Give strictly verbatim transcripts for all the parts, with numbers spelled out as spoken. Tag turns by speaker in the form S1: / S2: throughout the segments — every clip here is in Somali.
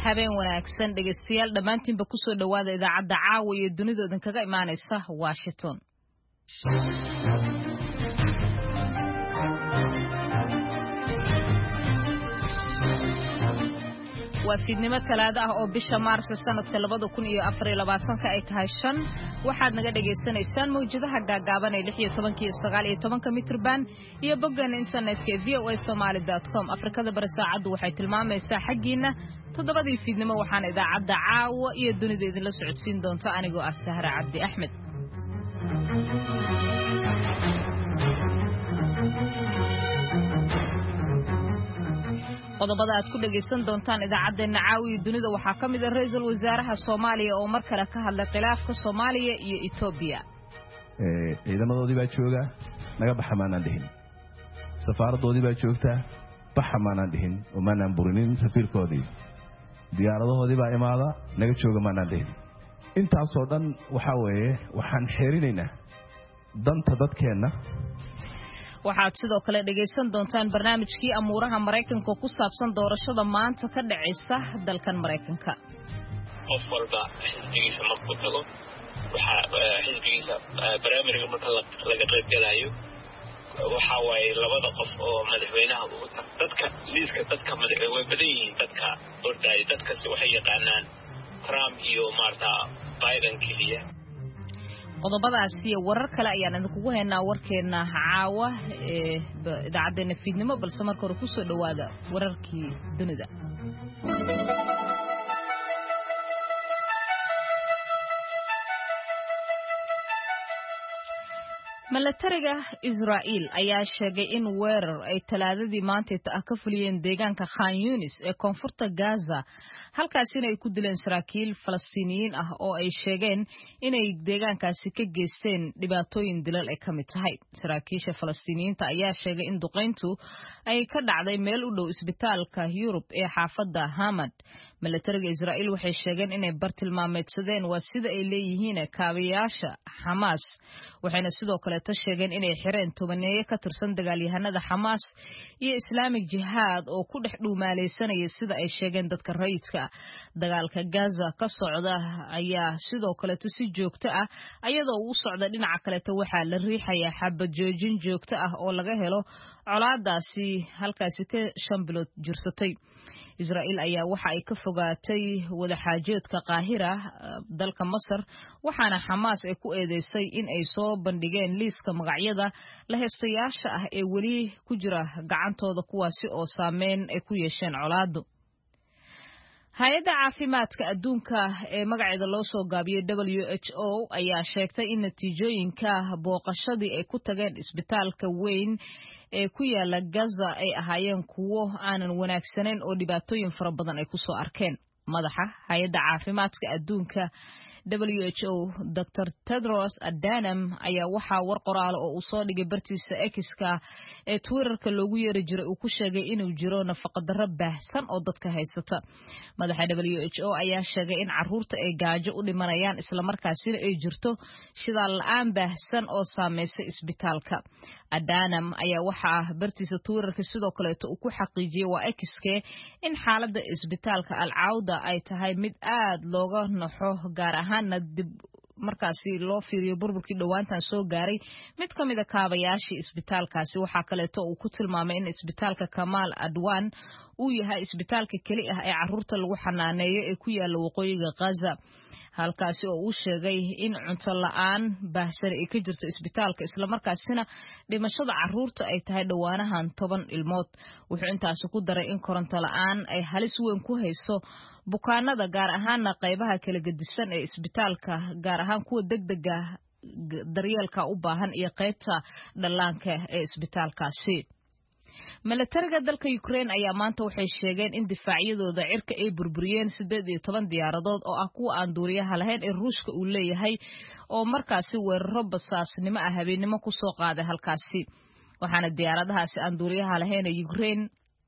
S1: habeen wanaagsan dhegeystayaal dhamaantiinba ku soo dhawaada idaacadda caawa iyo dunidoodan kaga imaanaysa Washington. waa fiidnimo talaado ah oo bisha Maarso sanadka labada kun iyo afar iyo labaatan ka ay tahay shan waxaad naga dhageysanaysaan mawjadaha gaagaaban ee lix iyo toban iyo sagaal iyo toban mitir band iyo boggan internetka v o a somali dot com Afrikada bari saacadu waxay tilmaamaysaa xaqiina toddobadii fiidnimo waxaan idaacadda caawa iyo dunida idin la socodsiin doonto anigoo ah Sahra Cabdi Axmed. qodobada aad ku dhageysan doontaan idaacadeena caawiyo dunida waxaa kamid ah ra'iisul wasaaraha Soomaaliya oo mar kale ka hadlay khilaafka Soomaaliya iyo Itoobiya.
S2: ee ciidamadoodii baa jooga naga baxamaanaan dhihin safaaradoodii baa joogta baxamaanaan dhihin oo maanaan burinin safiirkoodii diyaaradahoodii baa imaada naga jooga maanaan dhihin intaas oo dhan waxa weeye waxaan xeerinaynaa danta dadkeena.
S1: waxaad sidoo kale dhageysan doontaan barnaamijkii amuuraha Mareykanka ku saabsan doorashada maanta ka dhacaysa dalkan Mareykanka.
S3: qof walba xisbigiisa markuu tago waxa xisbigiisa barnaamijka marka laga qayb galayo waxa waaye labada qof oo madaxweynaha uu tago dadka liiska dadka madaxweynaha badan yihiin dadka orday dadka si waxay yaqaanaan Trump iyo Martha Biden kaliya.
S1: qodobadaas iyo warar kale ayaan idinku haynaa warkeena caawa ee idaacaddeena fiidnimo balse marka hore ku soo dhawaada wararkii dunida. milatariga Israa'iil ayaa sheegay in weerar ay talaadadii maanta ka fuliyeen deegaanka Khan Yunis ee koonfurta Gaza halkaasina ay ku dileen saraakiil Falastiiniyiin ah oo ay sheegeen inay deegaankaasi ka geysteen dhibaatooyin dilal ay kamid tahay. saraakiisha Falastiiniyiinta ayaa sheegay in duqeyntu ay ka dhacday meel u dhow isbitaalka Yurub ee xaafadda Hamad. milatariga Israa'iil waxay sheegeen inay bartilmaameedsadeen waa sida ay leeyihiin kaabayaasha Hamas waxayna sidoo kale ta sheegeen inay xireen tobaneeyo ka tirsan dagaalyahanada Hamas iyo Islamic Jihad oo ku dhex dhuumaaleysanaya sida ay sheegeen dadka rayidka. dagaalka Gaza ka socda ayaa sidoo kale si joogto ah ayadoo uu socda dhinaca kale waxaa la riixayaa xabad joojin joogto ah oo laga helo colaadaasi halkaasi ka shan bilood jirsatay. Israa'iil ayaa waxa ay ka fogaatay wada xaajoodka Qaahira dalka Masar waxaana Hamas ay ku eedeysay in ay soo bandhigeen liiska magacyada la heestayaasha ah ee wali ku jira gacantooda kuwaasi oo saameyn ay ku yeesheen colaado. hay'adda caafimaadka adduunka ee magaceeda loo soo gaabiyay W H O ayaa sheegtay in natiijooyinka booqashadii ay ku tageen isbitaalka weyn ee ku yaala Gaza ay ahaayeen kuwo aanan wanaagsanayn oo dhibaatooyin fara badan ay ku soo arkeen. madaxa hay'adda caafimaadka adduunka W H O Doctor Tedros Adhanom ayaa waxa war qoraal oo uu soo dhigay bartiisa X-ka ee Twitter-ka loogu yeeri jiray uu ku sheegay inuu jiro nafaqo darro baahsan oo dadka haysata. madaxa W H O ayaa sheegay in carruurta ay gaajo u dhimanayaan isla markaasina ay jirto shidaal la'aan baahsan oo saameysay isbitaalka. Adhanom ayaa waxa bartiisa Twitter-ka sidoo kale uu ku xaqiijiyay waa X-ka in xaaladda isbitaalka Al-Awda ay tahay mid aad looga naxo gaar ahaan dib markaasi loo fiiriyo burburkii dhawaantan soo gaaray mid kamid ah kaabayaashii isbitaalkaasi. waxa kale oo uu ku tilmaamay in isbitaalka Kamal Adwan uu yahay isbitaalka kali ah ee carruurta lagu xanaaneeyo ee ku yaala waqooyiga Gaza halkaasi oo uu sheegay in cunto la'aan baahsan ay ka jirto isbitaalka isla markaasina dhimashada carruurta ay tahay dhawaanahan toban ilmood. wuxuu intaas ku daray in koronto la'aan ay halis weyn ku hayso bukaanada gaar ahaan qaybaha kala gedisan ee isbitaalka gaar ahaan kuwa degdega daryeelka u baahan iyo qaybta dhallaanka ee isbitaalkaasi. milatariga dalka Ukraine ayaa maanta waxay sheegeen in difaacyadooda cirka ay burburiyeen siddeed iyo toban diyaaradood oo ah kuwa aan duuliyaha lahayn ee Ruushka uu leeyahay oo markaasi weeraro basaasnimo ah habeenimo ku soo qaaday halkaasi. waxaana diyaaradahaasi aan duuliyaha lahayn ee Ukraine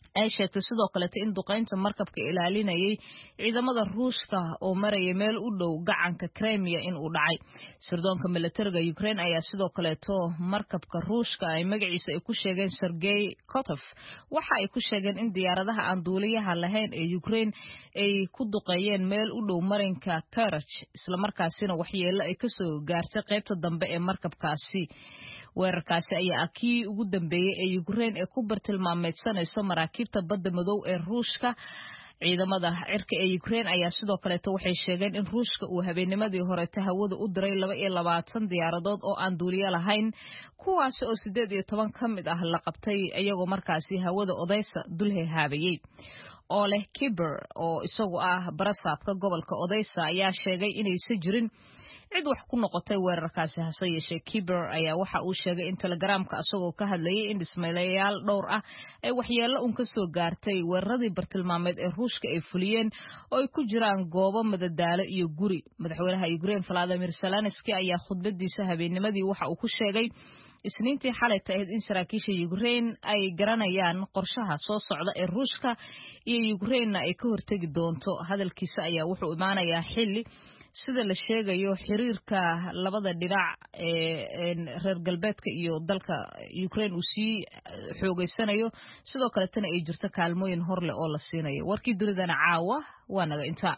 S1: ay sheegtay sidoo kale in duqeynta markabka ilaalinayay ciidamada Ruushka oo marayay meel u dhow gacanka Crimea in uu dhacay sirdoonka militariga Ukraine ayaa sidoo kale to markabka Ruushka ay magaciisa ay ku sheegeen Sergey Kotov waxa ay ku sheegeen in diyaaradaha aan duuliyaha lahayn ee Ukraine ay ku duqeeyeen meel u dhow marinka Kerch isla markaasina waxyeello ay ka soo gaartay qaybta dambe ee markabkaasi weerarkaasi ayaa kii ugu dambeeyay ee Ukraine ee ku bartilmaameedsanayso maraakiibta badda madow ee Ruushka ciidamada cirka ee Ukraine ayaa sidoo kale waxay sheegeen in Ruushka uu habeennimadii hore hawada u diray laba iyo labaatan diyaaradood oo aan duuliye lahayn kuwaas oo siddeed iyo toban ka mid ah la qabtay iyagoo markaasi hawada Odessa dul heehaabayay Ole Kiber oo isagu ah barasaabka gobolka Odessa ayaa sheegay inaysan jirin cid wax ku noqotay weerarkaasi hase yeeshee Kiber ayaa waxa uu sheegay in telegramka asagoo ka hadlayay in dhismayaal dhowr ah ay waxyeello un ka soo gaartay weeraradii bartilmaameed ee Ruushka ay fuliyeen oo ay ku jiraan goobo madadaalo iyo guri madaxweynaha Ukraine Volodymyr Zelensky ayaa khudbadiisa habeennimadii waxa uu ku sheegay isniintii xalay tahay in saraakiisha Ukraine ay garanayaan qorshaha soo socda ee Ruushka iyo Ukraine ay ka hortagi doonto hadalkiisa ayaa wuxuu imaanayaa xilli sida la sheegayo xiriirka labada dhinac ee reer galbeedka iyo dalka Ukraine uu sii xoogeysanayo sidoo kale tan ay jirto kaalmooyin hor leh oo la siinayo warkii dunidana caawa waa naga inta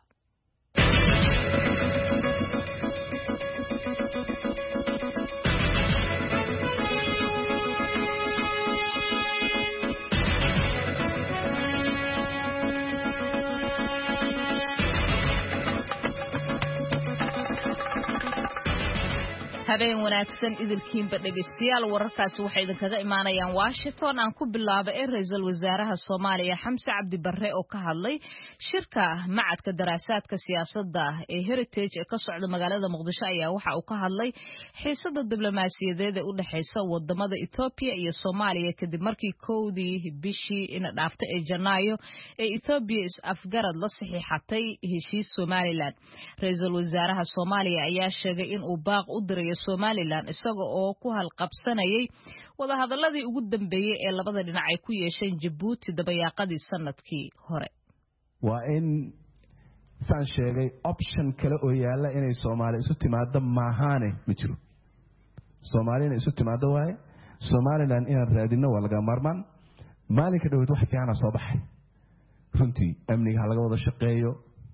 S1: habeen wanaagsan idilkiinba dhageystayaal wararkaasi waxay idinkaga imaanayaan Washington aan ku bilaabay ee ra'iisul wasaaraha Soomaaliya Xamse Cabdi Barre oo ka hadlay shirka macadka daraasaadka siyaasadda ee Heritage ee ka socda magaalada Muqdisho ayaa waxa uu ka hadlay xiisadda diblomaasiyadeed ee u dhaxaysa wadamada Ethiopia iyo Soomaaliya kadib markii koodii bishii in dhaaftay ee Janaayo ee Ethiopia is afgarad la saxiixatay heshiis Somaliland ra'iisul wasaaraha Soomaaliya ayaa sheegay in uu baaq u diray Somaliland isaga oo ku halqabsanayay wada hadaladii ugu dambeeyay ee labada dhinac ay ku yeesheen Djibouti dabayaaqadii sanadkii hore
S2: waa in san sheegay option kale oo yaala inay Soomaali isu timaado maahaane ma jiro Soomaaliina isu timaado waaye Somaliland in raadino waa laga marmaan maalinka dhawad wax fiican soo baxay runtii amniga laga wada shaqeeyo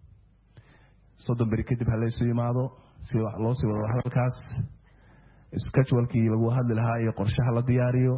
S2: soddon bari kadib hal isu yimaado si wax loo sii wada halkaas schedule-kii lagu hadli lahaa iyo qorshaha la diyaariyo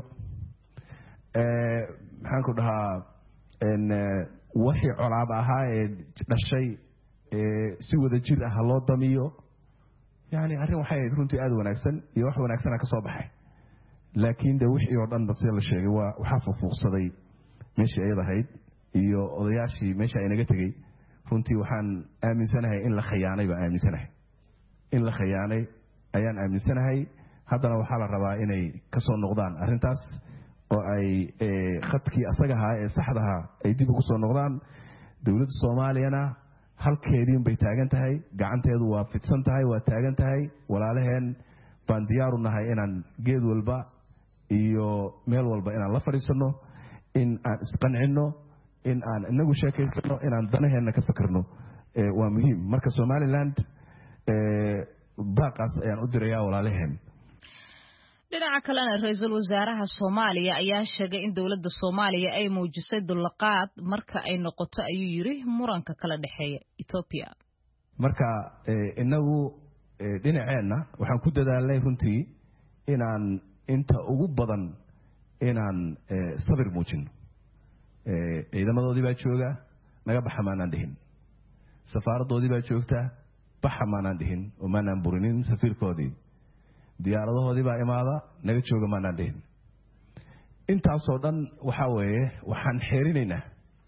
S2: ee maxaan ku dhahaa in wixii colaab ahaa ee dhashay ee si wada jir ah loo damiyo yaani arrin waxay runtii aad wanaagsan iyo wax wanaagsan ka soo baxay laakiin de wixii oo dhan bas la sheegay waa waxa fuuqsaday meeshii ay ahayd iyo odayaashii meesha ay naga tagay runtii waxaan aaminsanahay in la khiyaanay ba aaminsanahay in la khiyaanay ayaan aaminsanahay haddana waxa la rabaa inay ka soo noqdaan arrintaas oo ay khadkii asaga ahaa ee saxda ahaa ay dib ugu soo noqdaan dawladda Soomaaliyana halkeedii bay taagan tahay gacanteedu waa fidsan tahay waa taagan tahay walaalaheen baan diyaar u nahay inaan geed walba iyo meel walba inaan la fariisano in aan isqancino in aan inagu sheekaysano in aan danaheena ka fikirno waa muhiim marka Somaliland ee baaqas ayaan u dirayaa walaalaheen
S1: dhinaca kalena ra'iisul wasaaraha Soomaaliya ayaa sheegay in dawladda Soomaaliya ay muujisay dulqaad marka ay noqoto ayuu yiri muranka kala dhaxeeya Ethiopia
S2: marka inagu dhinaceena waxaan ku dadaalnay runtii inaan inta ugu badan inaan sabir muujino ee ciidamadoodii baa jooga naga baxamaanaan dhihin safaaradoodii baa joogta baxamaanaan dhihin oo maanaan burinin safiirkoodii diyaaradahoodii baa imaada naga jooga maanaan dhihin intaasoo dhan waxa weeye waxaan xeerinaynaa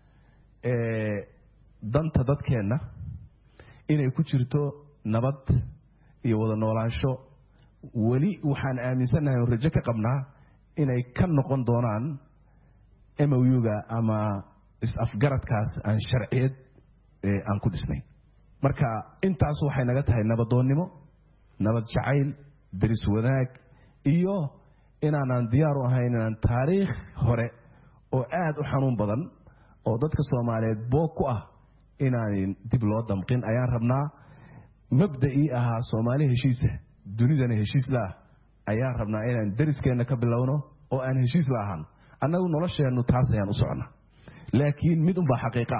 S2: ee danta dadkeenna inay ku jirto nabad iyo wada noolaansho weli waxaan aaminsanahay oo rajo ka qabnaa inay ka noqon doonaan M O U-ga ama is-afgaradkaas aan sharciyad aan ku dhisnayn marka intaas waxay naga tahay nabadoonnimo nabad jacayl daris wanaag iyo inaanan diyaar u ahayn inaan taariikh hore oo aad u xanuun badan oo dadka Soomaaliyeed boog ku ah inaan dib loo damqin ayaan rabnaa mabda'i ahaa Soomaali heshiis dunidana heshiis la ayaan rabnaa inaan dariskeena ka bilowno oo aan heshiis la ahaan annagu nolosheenu taas ayaan u socnaa laakiin mid un baa xaqiiqa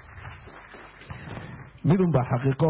S2: mid un baa xaqiiqo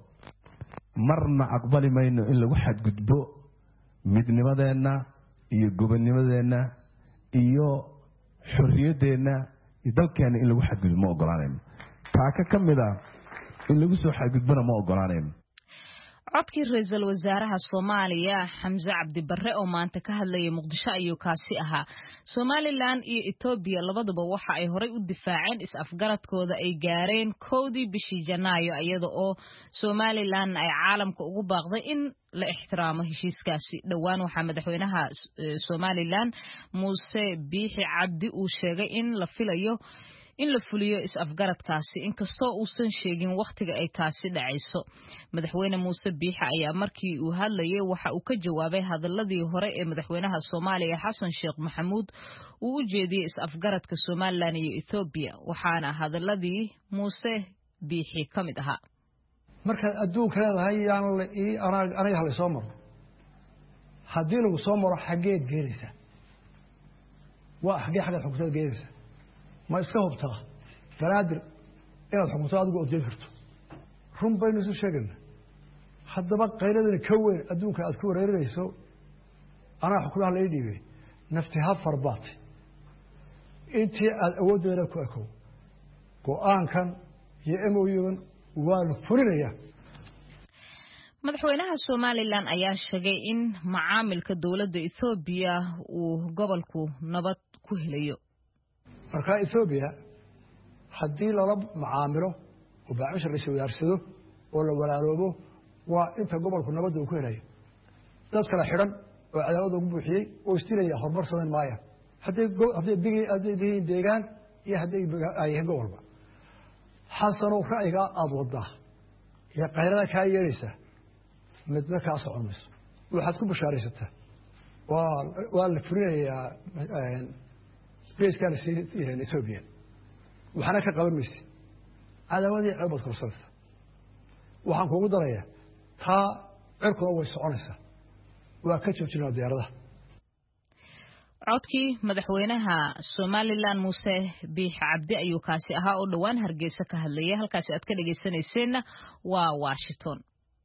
S2: marna aqbali mayno in lagu xadgudbo midnimadeena iyo gobonnimadeena iyo xorriyadeena iyo dalkeena in lagu xadgudbo ma ogolaanayno taaka kamida in lagu soo xadgudbana ma ogolaanayno
S1: codkii ra'iisul wasaaraha Soomaaliya Xamza Cabdi Barre oo maanta ka hadlayay Muqdisho ayuu kaasi ahaa Somaliland iyo Ethiopia labaduba waxa ay horay u difaaceen is-afgaradkooda ay gaareen koodii bishii Janaayo iyada oo Somaliland ay caalamka ugu baaqday in la ixtiraamo heshiiskaasi dhawaan waxa madaxweynaha Somaliland Muuse Biixi Cabdi uu sheegay in la filayo in la fuliyo is-afgaradkaasi inkastoo uusan sheegin waqtiga ay taasi dhacayso madaxweyne Muuse Biixi ayaa markii uu hadlayay waxa uu ka jawaabay hadaladii hore ee madaxweynaha Soomaaliya Xasan Sheekh Maxamuud uu u jeediyay is-afgaradka Somaliland iyo Ethiopia waxaana hadaladii Muuse Biixi kamid ahaa
S4: marka adduunka leedahay yaan la ii anaga hal soo maro hadii lagu soo maro xageed geerisa waa xagee xagee xukunta geerisa ما يسكبتها فنادر إن الحكومة أدقوا أدين كرتو رم بين سو شغلنا حتى بقى قيلنا كون أدونك أذكر رئيسو أنا حكومة على يدي بي نفتها فرباط أنت الأود لك أكو قرآن كان يأمويون والفرينية
S1: madaxweynaha Somaliland ayaa sheegay in macaamilka dawladda Ethiopia uu gobolku nabad ku helayo
S4: marka Ethiopia hadii la rab macaamilo oo baacishar la shawaarsado oo la walaaloobo waa inta gobolku nabad uu ku helayo dad kala xiran oo cadaalad ugu buuxiyay oo istilaya hormar sameyn maaya hadii hadii digi hadii deegaan iyo hadii ay gobolba xasano ra'yiga aad wada iyo qayrada ka yeeraysa midna ka soconayso waxaad ku bashaaraysataa waa waa la furinayaa بيس كان في إثيوبيا وحنا كقبل ميسي هذا ودي عبد كرسلس وحنا كوجود رأيه تا عرق أول سعنسة وكتشف شنو دياره
S1: codkii madaxweynaha Somaliland Muuse Biixi Cabdi ayuu kaasi ahaa oo dhawaan Hargeysa ka hadlayay halkaas aad ka dhageysanayseen waa Washington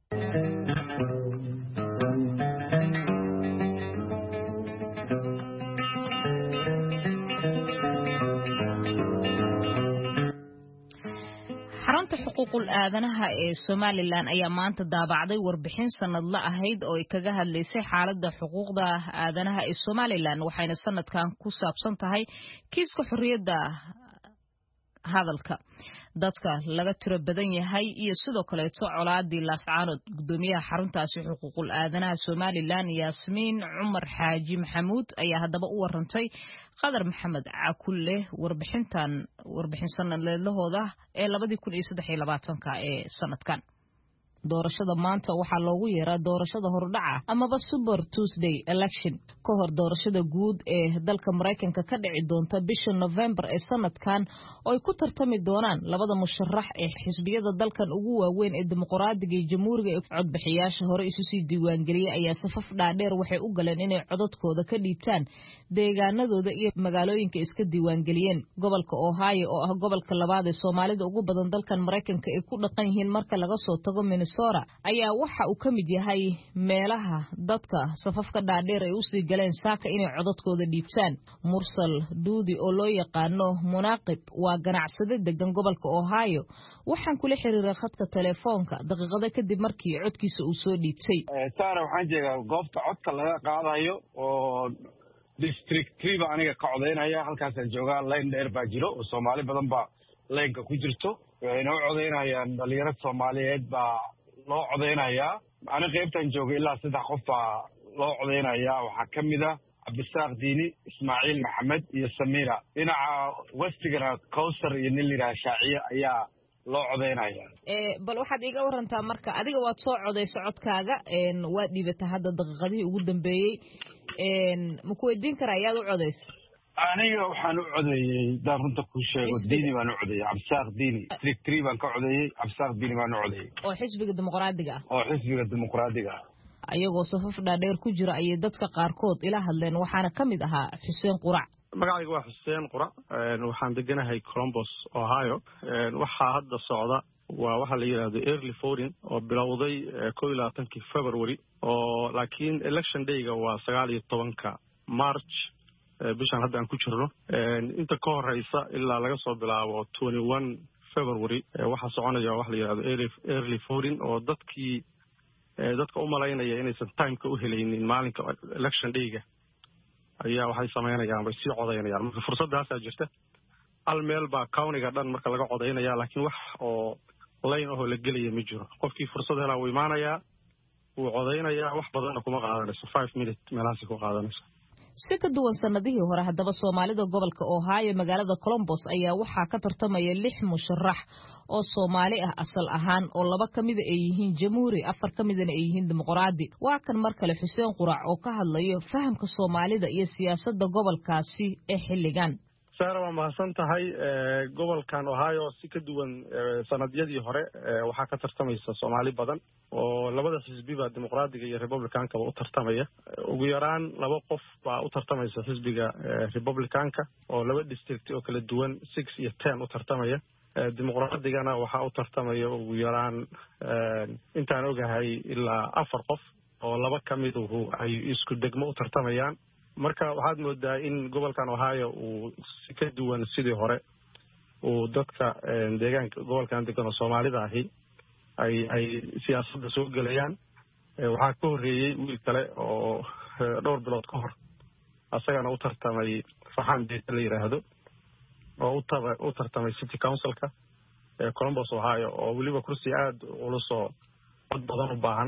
S1: xarunta xuquuqul aadanaha ee Somaliland ayaa maanta daabacday warbixin sanadle ahayd oo ay kaga hadlaysay xaaladda xuquuqda aadanaha ee Somaliland waxayna sanadkan ku saabsan tahay kiiska xorriyadda hadalka dadka laga tiro badan yahay iyo sidoo kale colaadii laascaanood gudoomiyaha xaruntaasi xuquuqul aadanaha Somaliland Yaasmiin Cumar Xaaji Maxamuud ayaa hadaba u warantay Qadar Maxamed Cakulle warbixintan warbixin sanadleedahooda ee laba kun iyo saddex iyo labaatan ee sanadkan doorashada maanta waxaa loogu yeeraa doorashada hordhaca amaba Super Tuesday election ka hor doorashada guud ee dalka Mareykanka ka dhici doonta bisha November ee sanadkan oo ay ku tartami doonaan labada musharax ee xisbiyada dalkan ugu waaweyn ee dimuqraadiga iyo jamhuuriga ee codbixiyaasha hore isu sii diiwaan galiyay ayaa safaf dhaadheer waxay u galeen inay codadkooda ka dhiibtaan deegaanadooda iyo magaalooyinka iska diiwaan galiyeen gobolka Ohio oo ah gobolka labaad ee Soomaalida ugu badan dalkan Mareykanka ay ku dhaqan yihiin marka laga soo tago Minnesota ayaa waxa uu kamid yahay meelaha dadka safafka dhaadheer ay u sii galeen saaka inay codadkooda dhiibtaan Mursal Duudi oo loo yaqaano Munaaqib waa ganacsade degan gobolka Ohio waxaan kula xiriiray khadka telefoonka daqiiqada kadib markii codkiisa uu soo dhiibtay
S5: saara waxaan jeegaa goobta codka laga qaadayo oo district three ba aniga ka codeynaya halkaas aan joogaa line dheer baa jiro oo Soomaali badan baa line-ka ku jirto waxayna u codeynayaan dhalinyarada Soomaaliyeed baa loo codeynayaa ana qaybtan joogay ilaa saddex qof baa loo codeynayaa waxaa ka mid ah Cabdisaaq Diini Ismaaciil Maxamed iyo Samira dhinaca Westigana Kowsar iyo Nilira Shaaciye ayaa loo codeynayaa
S1: ee bal waxaad iga warantaa marka adiga waad soo codeyso codkaaga een waa dhiibata hadda daqiiqadii ugu dambeeyay een ma ku weydiin karaa ayaad u codeyso
S5: aniga waxaan u codeeyey daan runta ku sheego diini baan u codeeyey cabsaaq diini district three baan ka codeeyey cabsaaq diini baan u codeeyey
S1: oo xisbiga dimuqraadiga ah
S5: oo xisbiga dimuqraadiga ah
S1: ayagoo safaf dhaadheer ku jira ayay dadka qaarkood ila hadleen waxaana ka mid ahaa xuseen qurac
S6: magacayga waa xuseen qurac waxaan deganahay Columbus Ohio waxaa hadda socda waa waxa la yiraahdo early voting oo bilowday kow iyo labaatankii February oo laakiin election day-ga waa sagaal iyo tobanka March bishan hadda aan ku jirno inta ka horeysa ilaa laga soo bilaabo twenty-one February waxa soconaya wax la yiraahdo early voting oo dadkii dadka u malaynaya inaysan time-ka u helaynin maalinka election day-ga ayaa waxay sameynayaan bay sii codeynayaan marka fursadaas ayaa jirta hal meel baa county-ga dhan marka laga codeynaya laakiin wax oo line oo la gelaya ma jiro qofkii fursad helaa wuu imaanayaa wuu codeynayaa wax badanna kuma qaadanayso five minutes meelahaasi ku qaadanayso
S1: si ka duwan sanadihii hore haddaba Soomaalida gobolka Ohio magaalada Columbus ayaa waxaa ka tartamaya lix musharax oo Soomaali ah asal ahaan oo laba kamid ay yihiin jamhuuri afar kamidna ay yihiin dimuqraadi waa kan mar kale Xuseen Qurac oo ka hadlayo fahamka Soomaalida iyo siyaasadda gobolkaasi ee xilligan
S6: Sara waa mahadsan tahay gobolkan Ohio si ka duwan sanadyadii hore waxaa ka tartamaysa Soomaali badan oo labada xisbiba dimuqraadiga iyo Republicanka u tartamaya ugu yaraan laba qof baa u tartamaysa xisbiga Republicanka oo laba district oo kala duwan six iyo ten u tartamaya dimuqraadigana waxaa u tartamaya ugu yaraan intaan ogahay ilaa afar qof oo laba kamid ay isku degmo u tartamayaan marka waxaad moodaa in gobolkan Ohio uu si ka duwan sidii hore uu dadka deegaanka gobolkan degan Soomaalida ahi ay ay siyaasadda soo galayaan waxaa ka horeeyay wiil kale oo dhowr bilood ka hor asagana u tartamay faxan deeq la yiraahdo oo u tartamay city councilka Columbus Ohio oo waliba kursi aad u soo cod badan u baahan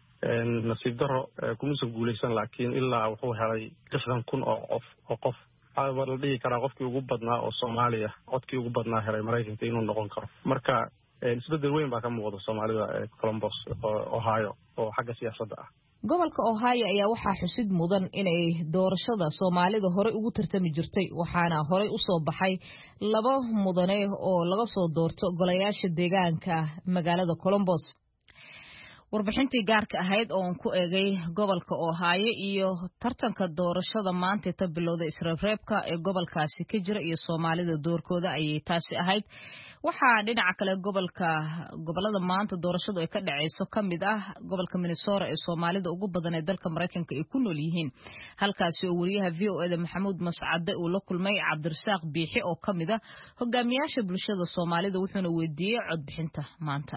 S6: nasiib daro kuma soo guuleysan laakiin ilaa wuxuu helay lixdan kun oo qof oo qof waxaa la dhihi karaa qofkii ugu badnaa oo Soomaaliya codkii ugu badnaa helay Mareykanka inuu noqon karo marka isbedel weyn baa ka muuqda Soomaalida ee Columbus Ohio oo xagga siyaasadda ah
S1: gobolka Ohio ayaa waxaa xusid mudan inay doorashada Soomaalida hore ugu tartami jirtay waxaana hore u soo baxay laba mudane oo laga soo doorto golayaasha deegaanka magaalada Columbus warbixintii gaarka ahayd oo ku eegay gobolka Ohio iyo tartanka doorashada maanta ta bilowday isreebreebka ee gobolkaasi ka jira iyo Soomaalida doorkooda ayay taasi ahayd waxaa dhinaca kale gobolka gobolada maanta doorashadu ay ka dhacayso kamid ah gobolka Minnesota ee Soomaalida ugu badan ee dalka Mareykanka ay ku nool yihiin halkaasi oo wariyaha V O A da Maxamuud Mascade uu la kulmay Cabdirasaaq Biixi oo kamid ah hogaamiyaasha bulshada Soomaalida wuxuuna weydiiyay cod bixinta maanta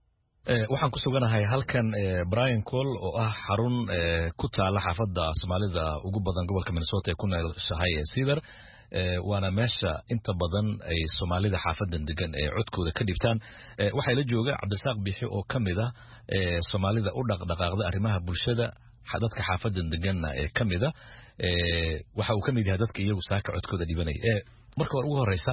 S7: waxaan ku suganahay halkan Brian Cole oo ah xarun ku taala xaafadda Soomaalida ugu badan gobolka Minnesota ee ku nooshahay Cedar waana meesha inta badan ay Soomaalida xaafadan degan ee codkooda ka dhibtaan waxay la jooga Cabdirasaaq Biixi oo kamid ah Soomaalida u dhaqdhaqaaqda arrimaha bulshada dadka xaafadan deganna ee kamid ah waxa uu kamid yahay dadka iyagu saaka codkooda dhibanay marka ugu horeysa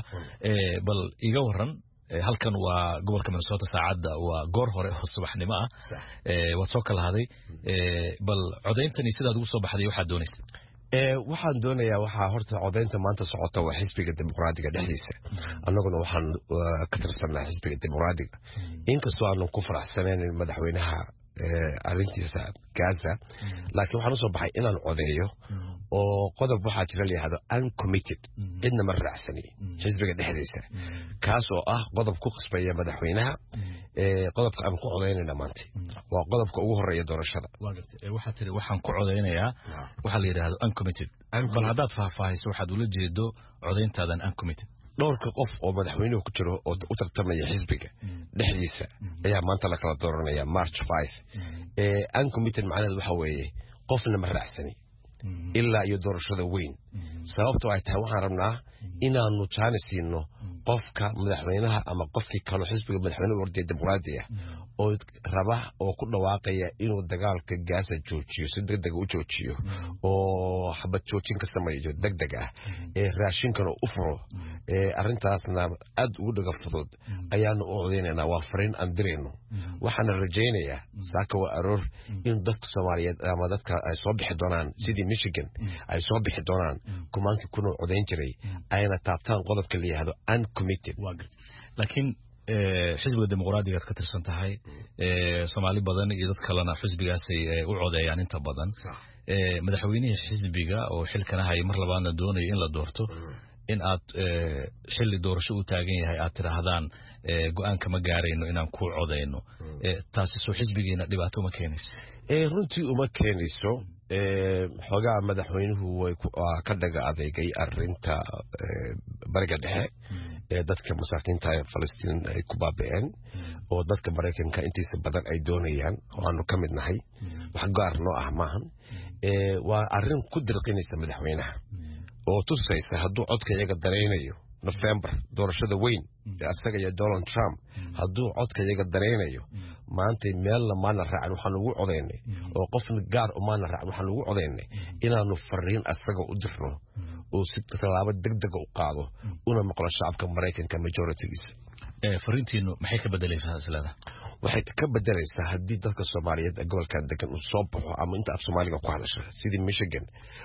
S7: bal iga waran halkan waa gobolka Minnesota saacada waa goor hore oo subaxnimo ah ee waad soo kala haday ee bal codeyntani sidaad ugu soo baxday waxa doonaysid
S8: ee waxaan doonayaa waxa horta codeynta maanta socota waa xisbiga dimuqraadiga dhexdiisa annaguna waxaan ka tirsanaa xisbiga dimuqraadiga inkastoo aanu ku faraxsanayn madaxweynaha arrintiisa Gaza laakiin waxaan soo baxay inaan codeeyo oo qodob waxa jira la yiraahdo uncommitted cidna ma raacsani xisbiga dhexdiisa kaas oo ah qodob ku qasbaya madaxweynaha ee qodobka aan ku codeynayna maanta waa qodobka ugu horeeya doorashada
S7: waxa tiri waxaan ku codeynayaa waxa la yiraahdo uncommitted bal hadaad faahfaahiso waxaad ula jeedo codeyntaadan uncommitted
S8: dhowrka qof oo madaxweynuhu ku jiro oo u tartamaya xisbiga dhexdiisa ayaa maanta la kala dooranaya March five ee uncommitted macnaheedu waxa weeye qofna ma raacsani ilaa iyo doorashada weyn sababtoo ay tahay waxaan rabnaa inaanu jaanisiino qofka madaxweynaha ama qofkii kale xisbiga madaxweynaha wardiya dimuqraadiga oo raba oo ku dhawaaqaya inuu dagaalka Gaza joojiyo si degdeg u joojiyo oo xabad joojin ka sameeyo degdeg ah ee raashinkana u furo ee arintaasna aad ugu dhaga fudud ayaanu u codeynayna waa fariin aan direyno waxaan rajaynayaa saaka waa aroor in dadka Soomaaliyeed ama dadka ay soo bixi doonaan sidii Michigan ay soo bixi doonaan kumaanka kuna codeyn jiray ayna taabtaan qodobka la yiraahdo uncommitted
S7: laakiin xisbiga dimuqraadiga ka tirsan tahay ee Soomaali badan iyo dad kalena xisbigaas ay u codeeyaan inta badan ee madaxweynaha xisbiga oo xilkana hay mar labaadna doonay in la doorto in aad xilli doorasho u taagan yahay aad tiraahdaan go'aanka ma gaarayno inaan ku codeyno taasi soo xisbigeena dhibaato ma keenayso
S8: ee runtii uma keenayso ee xogaa madaxweynuhu way ka dhaga adeegay arinta bariga dhexe ee dadka masaakiinta ee Falastiin ay ku baabeen oo dadka Mareykanka intiisa badan ay doonayaan oo aanu ka mid nahay wax gaar noo ah maahan ee waa arin ku dirqinaysa madaxweynaha oo tusaysa hadduu codka iyaga dareenayo November doorashada weyn ee asaga iyo Donald Trump hadduu codka iyaga dareenayo maanta meel la maana raacan waxaan ugu codeynay oo qofna gaar u maana raacan waxaan ugu codeynay inaanu fariin asaga u dirno oo si talaabo degdeg u qaado una maqlo shacabka Mareykanka majority-giisa
S7: ee fariintiinu maxay ka bedelaysaa islaada
S8: waxay ka bedelaysaa haddii dadka Soomaaliyeed gobolkan degan uu soo baxo ama inta af Soomaaliga ku hadasha sidii Michigan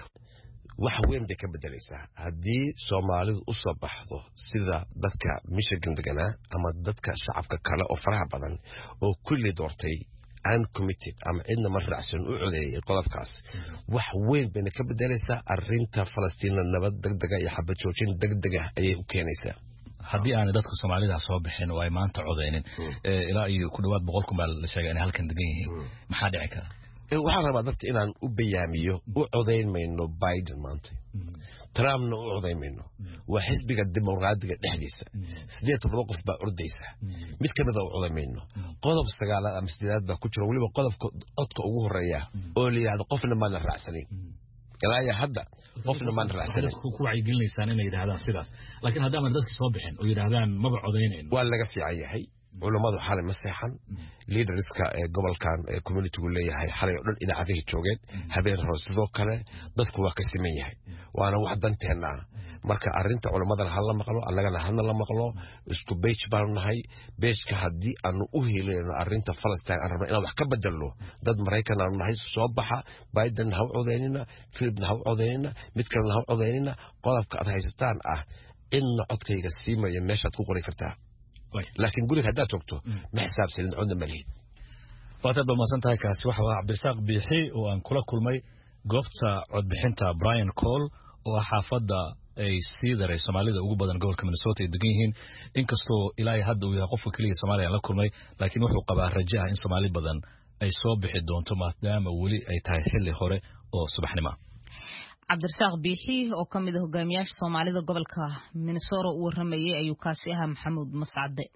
S8: wax weyn bay ka bedelaysaa haddii Soomaalidu u soo baxdo sida dadka Michigan degana ama dadka shacabka kale oo faraha badan oo kulli doortay uncommitted ama cidna ma raacsan u codeeyay qodobkaas wax weyn bay ka bedelaysaa arinta Falastiin nabad degdeg ah iyo xabad joojin degdeg ah ayay u keenaysaa
S7: haddii aan dadka Soomaalida soo bixin oo ay maanta codeynin ilaa iyo ku dhawaad boqol kun baa la sheegay in halkan degan yihiin maxaa dhici kara
S8: waxaan rabaa dadka inaan u bayaamiyo u codeyn mayno Biden maanta Trumpna u codeyn mayno waa xisbiga dimuqraadiga dhexdiisa sideed toban qof baa ordaysa mid kamid ah u codeyn mayno qodob sagaalaad ama sideedaad baa ku jira waliba qodobka codka ugu horeeya oo la yiraahdo qofna ma la raacsanin ilaa ya hadda qofna ma la raacsanin
S7: ku wacyigelinaysan inay yiraahdaan sidaas laakiin haddii dadka soo bixin oo yiraahdaan maba codeynayno
S8: waa laga fiican yahay culimadu xalay ma seexan leaderska ee gobolkan ee community-gu leeyahay xalay oo dhan idaacadaha joogeen habeen hore sidoo kale dadku waa ka siman yahay waana wax danteena marka arinta culimadan hal la maqlo annagana hadna la maqlo isku beej baan nahay beejka haddii aanu u helayno arinta Falastiin aan rabno inaan wax ka bedelo dad Mareykan aan nahay soo baxa Biden ha u codeynina Philip ha u codeynina mid kale ha u codeynina qodobka aad haysataan ah in codkayga siimaya meeshaad ku qori kartaa laakiin guriga haddaad joogto ma xisaabsanin codna ma lihid
S7: waad dhammaysan tahay kaasi waxa waa Cabdirasaaq Biixi oo aan kula kulmay goobta codbixinta Brian Cole oo xaafadda ay siidaray Soomaalida ugu badan gobolka Minnesota ay degan yihiin inkastoo ilaa hadda uu yahay qofka kaliya Soomaaliya la kulmay laakiin wuxuu qabaa rajo ah in Soomaali badan ay soo bixi doonto maadaama wali ay tahay xilli hore oo subaxnimo
S1: Cabdirasaaq Biixi oo kamid ah hogaamiyaasha Soomaalida gobolka Minnesota uu waramayay ayuu kaasi ahaa Maxamuud Mascade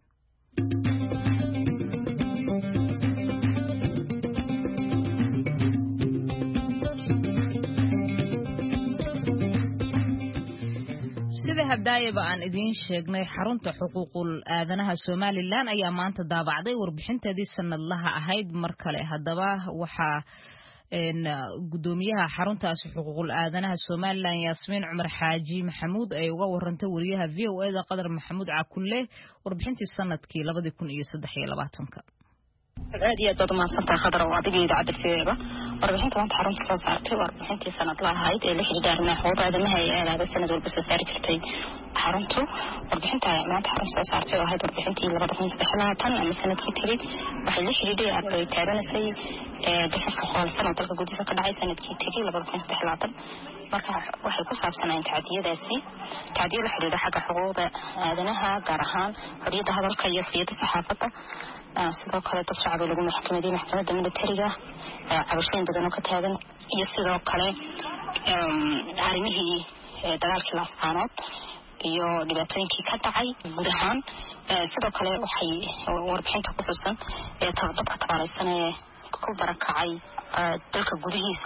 S1: sida hadayba aan idin sheegnay xarunta xuquuqul aadanaha Soomaaliland ayaa maanta daabacday warbixinteedii sanadlaha ahayd mar kale hadaba waxa in gudoomiyaha xaruntaas xuquuqul aadanaha Soomaaliland Yaasmiin Cumar Xaaji Maxamuud ay uga warantay wariyaha V O A da Qadar Maxamuud Cakulle warbixintii sanadkii laba kun iyo saddex iyo labaatan
S9: aad iyo aad maadsantahay Qadar oo adiga idaacada fiiba warbixinta maanta xarunta soo saartay warbixintii sanadlaha ahayd ee la xiriirna xuquuqda aadanaha ee aalaada sanad walba soo saari jirtay xaruntu warbixinta maanta xarunta soo saartay oo ahayd warbixintii laba kun iyo saddex iyo labaatan ama sanadkii tagay waxay la xiriiray ay taabanasay ee dadka qoolsan oo dalka gudihiisa ka dhacay sanadkii tagay laba kun iyo saddex iyo labaatan marka waxay ku saabsanayeen tacdiyadaasi tacdiyo la xiriira xagga xuquuqda aadanaha gaar ahaan xorriyadda hadalka iyo xorriyadda saxaafadda sidoo kale dad shacab lagu maxkamadeeyay maxkamadda militariga cabashooyin badan oo ka taagan iyo sidoo kale arrimihii dagaalkii laascaanood iyo dhibaatooyinkii ka dhacay guud ahaan sidoo kale waxay warbixinta ku xusan ee dadka tabaalaysan ee ku barakacay dalka gudihiisa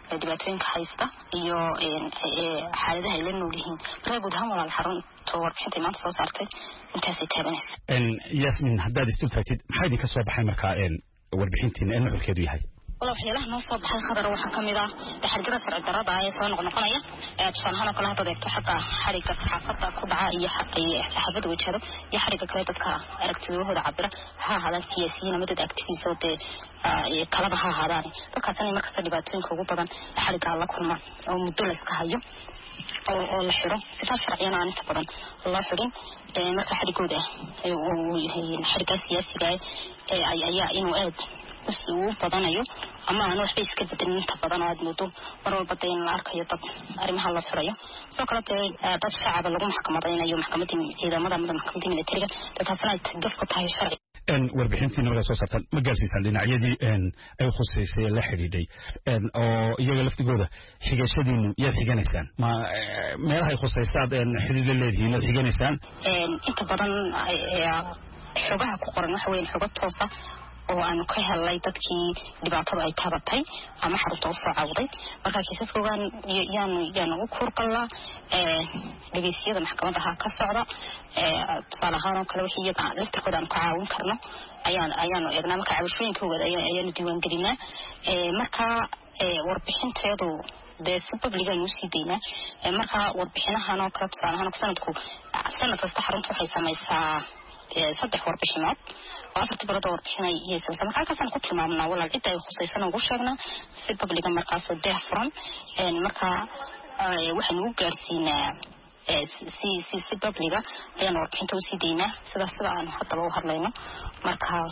S9: dhibaatooyinka haysta iyo xaaladaha ay la nool yihiin marka guud ahaan walaal xarunta warbixinta maanta soo saartay intaasay taabanaysa
S10: yasmin haddaad isdul taagtid maxaa idinka soo baxay markaa warbixintiina ee nuxurkeedu yahay
S9: wala waxyaalaha noo soo baxay khadar waxaa ka mid ah taxadira sharci darrada ee soo noqnoqonaya tusaalahaan oo kale haddaad eegto xaqa xariga saxaafadda ku dhaca iyo saxaafadda wajahdo iyo xariga kale dadka aragtidoohooda cabira ha ahaadaan siyaasiyiin ama dad activists oo dee kalaba ha ahaadaan dadkaas inay markasta dhibaatooyinka ugu badan xariga la kulmaan oo muddo la iska hayo oo la xiro sifa sharciyana aan inta badan loo xirin marka xarigooda uu yahay xariga siyaasiga ayaa inuu aad uu badanayo ama aan waxba iska bedelin inta badan oo aad moodo mar walba dee in la arkayo dad arrimaha loo xirayo sidoo kale dee dad shacaba lagu maxkamadaynayo maxkamadda ciidamada ama maxkamadda militariga dadkaasna ay gaf ku tahay sharci
S10: warbixintiina markaa soo saartaan ma gaarsiisaan dhinacyadii ay khuseysay ee la xidhiidhay oo iyaga laftigooda xigashadiinu yaad xiganaysaan ma meelaha ay khuseysaad xidhiid la leedihiin yaad xiganaysaan
S9: inta badan xogaha ku qoran waxa weeyaan xogo toosa oo aanu ka helay dadkii dhibaatada ay taabatay ama xarunta u soo cawday marka kiisaskoogan yaanu yaanu u kurqalaa dhegeysyada maxkamadaha ka socda tusaale ahaan oo kale wixii iyaga laftirkooda aanu ka caawin karno ayaan ayaanu eegnaa marka cabashooyinkooda ayaanu diiwaangelinaa marka warbixinteedu dee si publigan usii daynaa marka warbixinahan oo kale tusaale ahaan sanadku sanad kasta xarunta waxay samaysaa saddex warbixinood oo afartii bilood oo warbixinay yeesaysa marka halkaasaan ku tilmaamnaa walaal cidda ay khusaysan ugu sheegnaa si publiga markaasoo deeh furan marka waxaynu u gaarsiinaa si si si publiga ayaanu warbixinta usii daynaa sidaas sida aanu haddaba u hadlayno markaas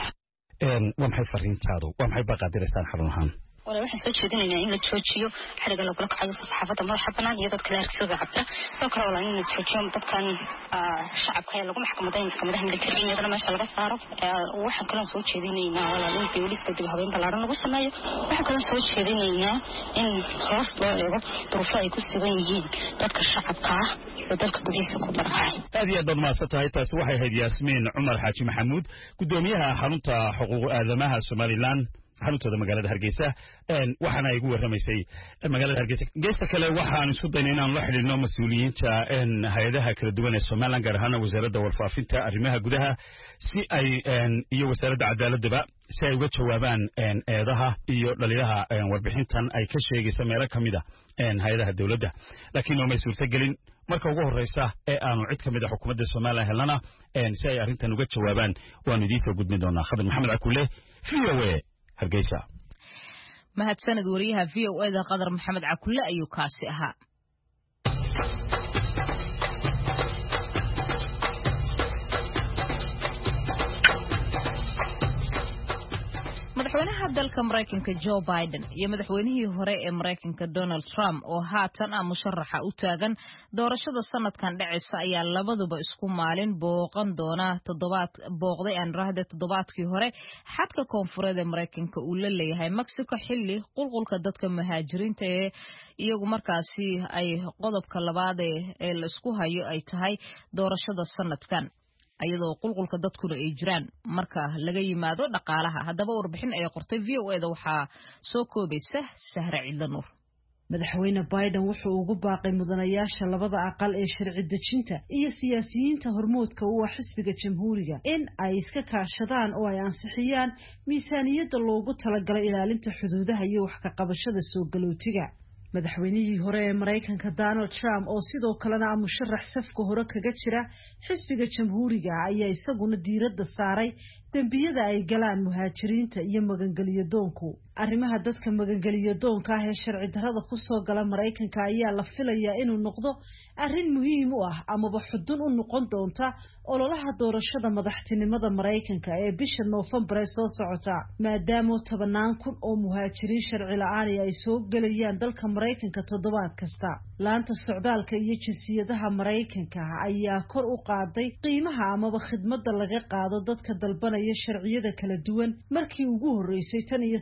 S10: waa maxay fariintaadu waa maxay baaqaadiraysaan xarun ahaan
S9: wala waxaan soo jeedinaynaa in la joojiyo xariga lagula kacayo saxaafadda madaxa bannaan iyo dadka aragtidooda cabira sidoo kale wala in la joojiyo dadkan shacabka ee lagu maxkamaday maxkamadaha militariga iyadana meesha laga saaro waxaan kaloo soo jeedinaynaa wala in booliska dib habeyn ballaaran lagu sameeyo waxaan kaloo soo jeedinaynaa in hoos loo eego duruufo ay ku sugan yihiin dadka shacabka ah ee dalka gudihiisa ku barakacay
S10: aad iyo aad baad mahadsan tahay taasi waxay ahayd yaasmiin cumar xaaji maxamuud gudoomiyaha xarunta xuquuq aadamaha somaliland xaruntooda magaalada Hargeysa een waxaana ay ugu waramaysay magaalada Hargeysa geesta kale waxaan isku daynay inaan la xiriirno mas'uuliyiinta een hay'adaha kala duwan ee Soomaaliland gaar ahaan wasaaradda warfaafinta arrimaha gudaha si ay een iyo wasaaradda cadaaladda si ay uga jawaabaan een eedaha iyo dhaliilaha een warbixintan ay ka sheegayso meelo kamid ah een hay'adaha dawladda laakiin oo may suurtagelin marka ugu horeysa ee aanu cid kamid ah xukuumadda Soomaaliland helana een si ay arrintan uga jawaabaan waan idin soo gudbin doonaa Khadir Maxamed Cakulle V O A Hargeysa
S1: mahadsanid wariyaha V O A da Qadar Maxamed Cakulle ayuu kaasi ahaa madaxweynaha dalka Mareykanka Joe Biden iyo madaxweynihii hore ee Mareykanka Donald Trump oo haatan ah musharaxa u taagan doorashada sanadkan dhacaysa ayaa labaduba isku maalin booqan doona toddobaad booqday aan raahday toddobaadkii hore xadka koonfureed ee Mareykanka uu la leeyahay Mexico xilli qulqulka dadka muhaajiriinta ee iyagu markaasi ay qodobka labaad ee la isku hayo ay tahay doorashada sanadkan ayadoo qulqulka dadkuna ay jiraan marka laga yimaado dhaqaalaha haddaba warbixin ay qortay V O A da waxaa soo koobaysa Sahra Ciidlanuur
S11: madaxweyne Biden wuxuu ugu baaqay mudanayaasha labada aqal ee sharci dejinta iyo siyaasiyiinta hormoodka u ah xisbiga jamhuuriga in ay iska kaashadaan oo ay ansixiyaan miisaaniyadda loogu talagalay ilaalinta xuduudaha iyo wax ka qabashada soo galootiga madaxweynihii hore ee Mareykanka Donald Trump oo sidoo kalena ah musharax safka hore kaga jira xisbiga jamhuuriga ayaa isaguna diiradda saaray dambiyada ay galaan muhaajiriinta iyo magangeliyo doonku arrimaha dadka magangeliyo doonka ah ee sharci darrada ku soo gala Mareykanka ayaa la filayaa inuu noqdo arrin muhiim u ah amaba xudun u noqon doonta ololaha doorashada madaxtinimada Mareykanka ee bisha November ee soo socota maadaama tobanaan kun oo muhaajiriin sharci la'aan ay soo galayaan dalka Mareykanka toddobaad kasta laanta socdaalka iyo jinsiyadaha Mareykanka ayaa kor u qaaday qiimaha amaba khidmadda laga qaado dadka dalbanaya sharciyada kala duwan markii ugu horeysay tan iyo sanadkii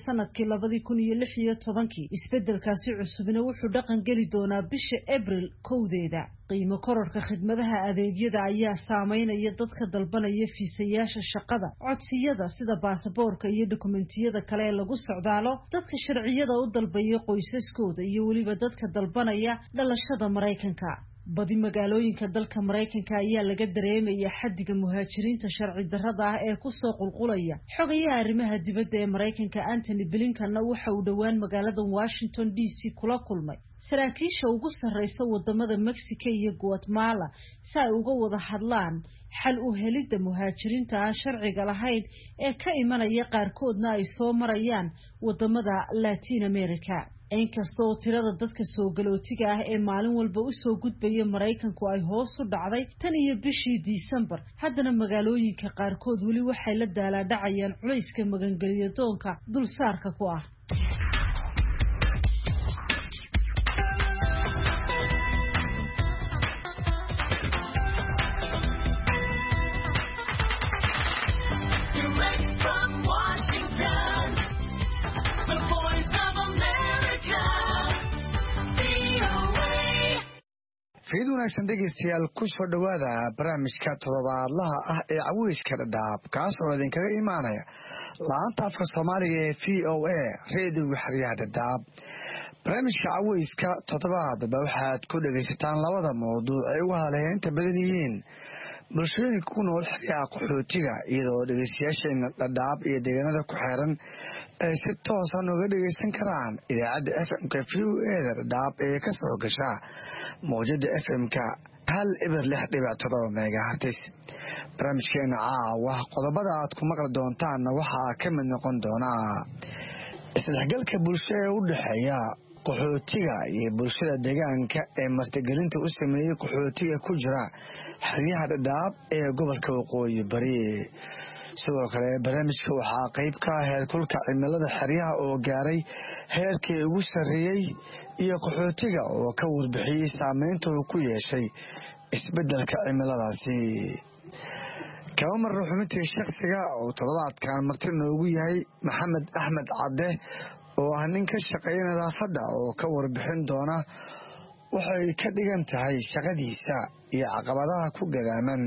S11: sanadkii labadii kun iyo lix iyo tobankii isbeddelkaasi cusubna wuxuu dhaqan geli doonaa bisha abril kowdeeda qiimo kororka khidmadaha adeegyada ayaa saameynaya dadka dalbanaya fiisayaasha shaqada codsiyada sida baasaboorka iyo dokumentiyada kale ee lagu socdaalo dadka sharciyada u dalbaya qoysaskooda iyo weliba dadka dalbanaya dhalashada Maraykanka badi magaalooyinka dalka Maraykanka ayaa laga dareemaya xaddiga muhaajiriinta sharci darrada ah ee ku soo qulqulaya xogayaha arrimaha dibadda ee Maraykanka Anthony Blinken waxa uu dhawaan magaalada Washington D C kula kulmay saraakiisha ugu sarreysa wadamada Mexico iyo Guatemala si ay uga wada hadlaan xal u helidda muhaajiriinta aan sharciga lahayn ee ka imanaya qaarkoodna ay soo marayaan wadamada Latin America inkastoo tirada dadka soo galootiga ah ee maalin walba u soo gudbaya Maraykanku ay hoos u dhacday tan iyo bishii December haddana magaalooyinka qaarkood wali waxay la daaladhacayaan culayska magangeliyo doonka dulsaarka ku ah
S12: fiid wanaagsan dhegeystayaal ku soo dhawaada barnaamijka toddobaadlaha ah ee caweyska dhadhaab kaas oo idinkaga imaanaya laanta afka Soomaaliga ee V O A reediga xariyaha dhadhaab barnaamijka caweyska toddobaadba waxaad ku dhageysataan labada mowduuc ee ugu haleynta badan yihiin bulshooyinka ku nool xiriyaha qaxootiga iyadoo dhegeystayaasheena dhadhaab iyo deegaanada ku xeeran ay si toos ah uga dhegeysan karaan idaacadda F M-ka V O A dhadhaab ee ka soo gasha mowjada F M-ka hal ibar lix dhibic toddoba megahertz barnaamijkeena caawa qodobada aad ku maqli doontaan waxaa ka mid noqon doona isdhexgalka bulshada ee u dhaxeeya qaxootiga iyo bulshada deegaanka ee martigelinta u sameeyay qaxootiga ku jira xiriyaha dhadhaab ee gobolka waqooyi bari sidoo kale barnaamijka waxaa qayb ka ah heerkulka cimilada xiriyaha oo gaaray heerkii ugu sarreeyay iyo qaxootiga oo ka warbixiyay saameynta uu ku yeeshay isbeddelka cimiladaasi kaba marno xubintii shakhsiga oo toddobaadkan marti noogu yahay maxamed axmed cadde oo ah nin ka shaqeeya nadaafadda oo ka warbixin doona waxay ka dhigan tahay shaqadiisa iyo caqabadaha ku gadaaman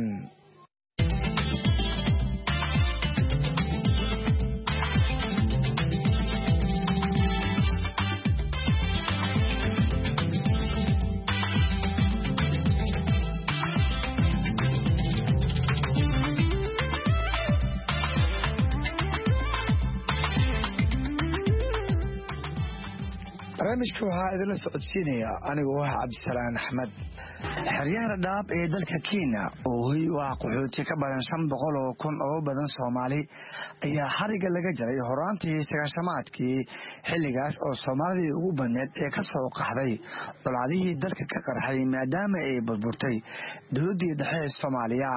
S12: barnaamijka waxaa idinla socodsiinaya anigoo ah cabdisalaan axmed xeryaha dhadhaab ee dalka Kenya oo hoy u ah qaxooti ka badan shan boqol oo kun oo badan Soomaali ayaa xariga laga jaray horaantii sagaashamaadkii xilligaas oo Soomaalida ugu badneed ee ka soo qaxday colaadihii dalka ka qarxay maadaama ay burburtay dowladdii dhexe ee Soomaaliya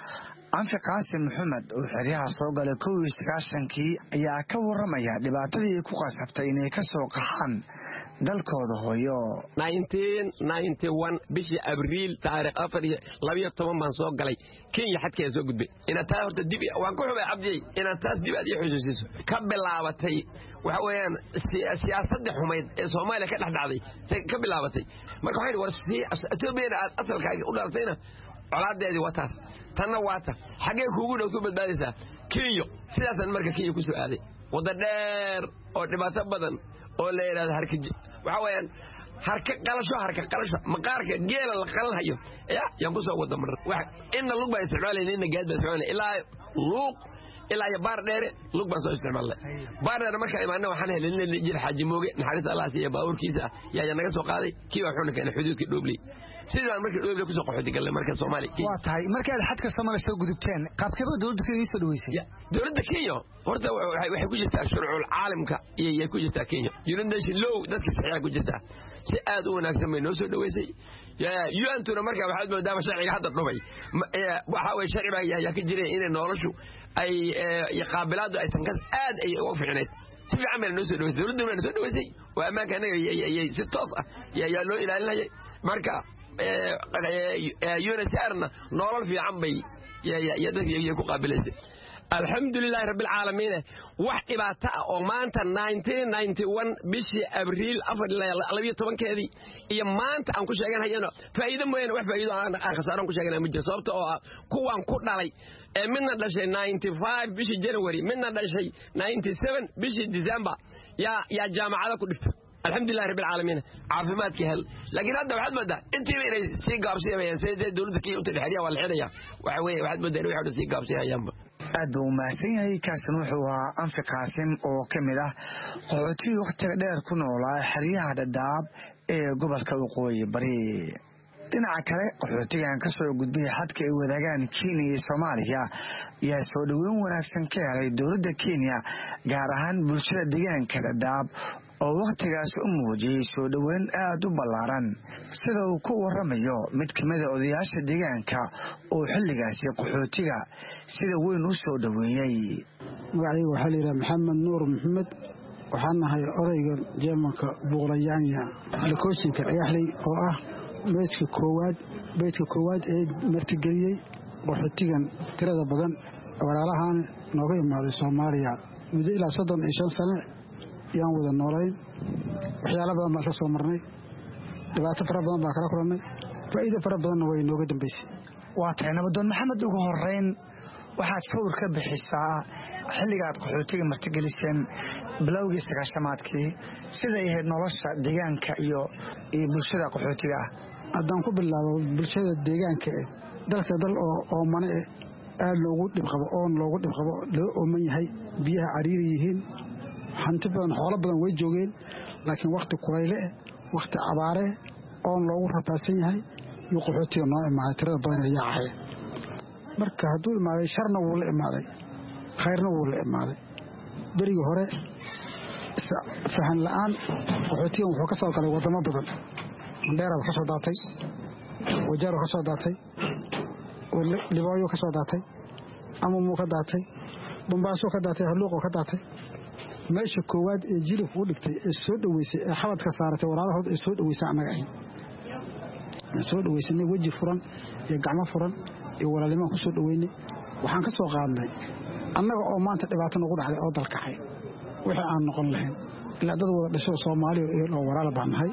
S12: Anfi Qaasim Maxamed oo xeryaha soo galay kow iyo sagaashankii ayaa ka waramaya dhibaatadii ku qasabtay inay ka soo qaxaan dalkooda hooyo
S13: nineteen ninety-one bishii abriil taariikh afar iyo laba iyo toban baan soo galay Kenya xadkeeda soo gudbay ina taa horta dib waan ku xubay cabdiyay ina taas dib aad i xusuusiso ka bilaabatay waxa weeyaan siyaasadda xumayd ee Soomaaliya ka dhaxdhacday ka bilaabatay marka waxay war Ethiopia asalkaaga u dhalatayna colaadeedii waa taas tanna waa ta xagee kuugu dhow ku badbaadaysaa Kenya sidaasan marka Kenya ku soo aaday wada dheer oo dhibaato badan oo la yiraahdo harka waxa weeyaan harka qalasho harka qalasho maqaarka geela la qalhayo ya yan ku soo wada mar wax in lug baa isticmaalayna in gaad baa isticmaalayna ilaa luuq ilaa ya baar dheer lug baa soo isticmaalay baar dheer marka imaanna waxaan helin jir xaaji mooge naxariis Allah siiya baawurkiisa yaa naga soo qaaday kii waxa uu keenay xuduudka Dhobley sidaan markii dhoble ku soo qaxooti galay marka Soomaaliya
S12: waa tahay markii xadka Soomaaliya soo gudubteen qaabkaba dawladda Kenya soo dhaweysay
S13: dawladda Kenya horta waxay ku jirtaa shuruucul caalamka iyo ku jirtaa Kenya United Nations law dadka saxiixa ku jirtaa si aad u wanaagsan bay noo soo dhaweysay U N tuna marka waxaad moodaa sharciga hadda dhubay waxa way sharciga ayaa ka jiray in noloshu ay yaqaabilaadu ay tankas aad ay ugu fiicneed si fiican bay noo soo dhaweysay dawladda way noo soo dhaweysay waa amaanka anaga ay si toos ah yaa loo ilaalinayay marka U N H C R-na nolol fiican bay ya dadka ku qaabilaysay alxamdulilaahi rabbil caalamiin wax dhibaato ah oo maanta nineteen ninety-one bishii abriil afar iyo toban keedii iyo maanta aan ku sheeganayno faa'iido mooyeen wax faa'iido aan khasaaran ku sheeganay ma jiro sababtoo ah kuwan ku dhalay ee midna dhashay ninety-five bishii January midna dhashay ninety-seven bishii December ya ya jaamacada ku dhigta alxamdulilaahi rabbil caalamiin caafimaadka hel laakiin hadda waxaad moodaa intii inay si gaabsiiyeen sidii dawladda kii u tixriya wala xidaya waxa weeye waxaad moodaa inay wax si gaabsiiyaan
S12: aad buu mahadsan yahay kaasan wuxuu ahaa Anfi Qaasim oo ka mid ah qaxootiga waqtiga dheer ku noolaa xeryaha Dadaab ee gobolka Waqooyi Bari dhinaca kale qaxootigan ka soo gudbay xadka ay wadaagaan Kenya iyo Soomaaliya ayaa soo dhaweyn wanaagsan ka helay dowladda Kenya gaar ahaan bulshada deegaanka Dadaab oo waqtigaas u muujiyay soo dhaweyn aad u ballaaran sida uu ku waramayo mid ka mid ah odayaasha deegaanka oo xilligaasi qaxootiga sida weyn u soo dhaweeyay
S14: magacaygu waxaa la yidhaha maxamed nuur maxamed waxaan nahay odayga jeemanka buuqlayaanya alkooshinka dhagaxley oo ah beedka koowaad beedka koowaad ee martigeliyey qaxootigan tirada badan walaalahaan nooga imaaday Soomaaliya muddo ilaa soddon iyo shan sano yaan wada noolayn waxyaalo badan baan ka soo marnay dhibaato fara badan baan kala kulannay faa'iido fara badanna way nooga dambaysay
S12: waa tahay nabadoon maxamed ugu horeyn waxaad sawir ka bixisaa xilligaad qaxootiga martigeliseen bilowgii sagaashamaadkii sida ay ahayd nolosha deegaanka iyo bulshada qaxootiga ah
S14: haddaan ku bilaabo bulshada deegaanka eh dalka dal oo oomane eh aad loogu dhibqabo oon loogu dhibqabo loo ooman yahay biyaha cariiri yihiin hanti badan xoolo badan way joogeen laakiin waqti kulayle eh waqti abaare oon loogu rafaadsan yahay iyo qaxootiga noo imaaday tirada badan ee yaacay marka hadduu imaaday sharna wuu la imaaday khayrna wuu la imaaday berigii hore fahan la'aan qaxootigan wuxuu ka soo galay wadamo badan mandheera ka soo daatay wajaaro ka soo daatay libaayo ka soo daatay amamuu ka daatay bombaaso ka daatay haluuqoo ka daatay meesha koowaad ee jilib u dhigtay ee soo dhaweysay ee xabadka saaratay walaalahood ee soo dhaweysay annaga ahayn soo dhaweysanay weji furan iyo gacmo furan iyo walaalimaan ku soo dhaweynay waxaan ka soo qaadnay annaga oo maanta dhibaato nagu dhacday oo dalkaxay wixii aan noqon lahayn ilaa dad wada dhasho Soomaaliya oo walaal baan nahay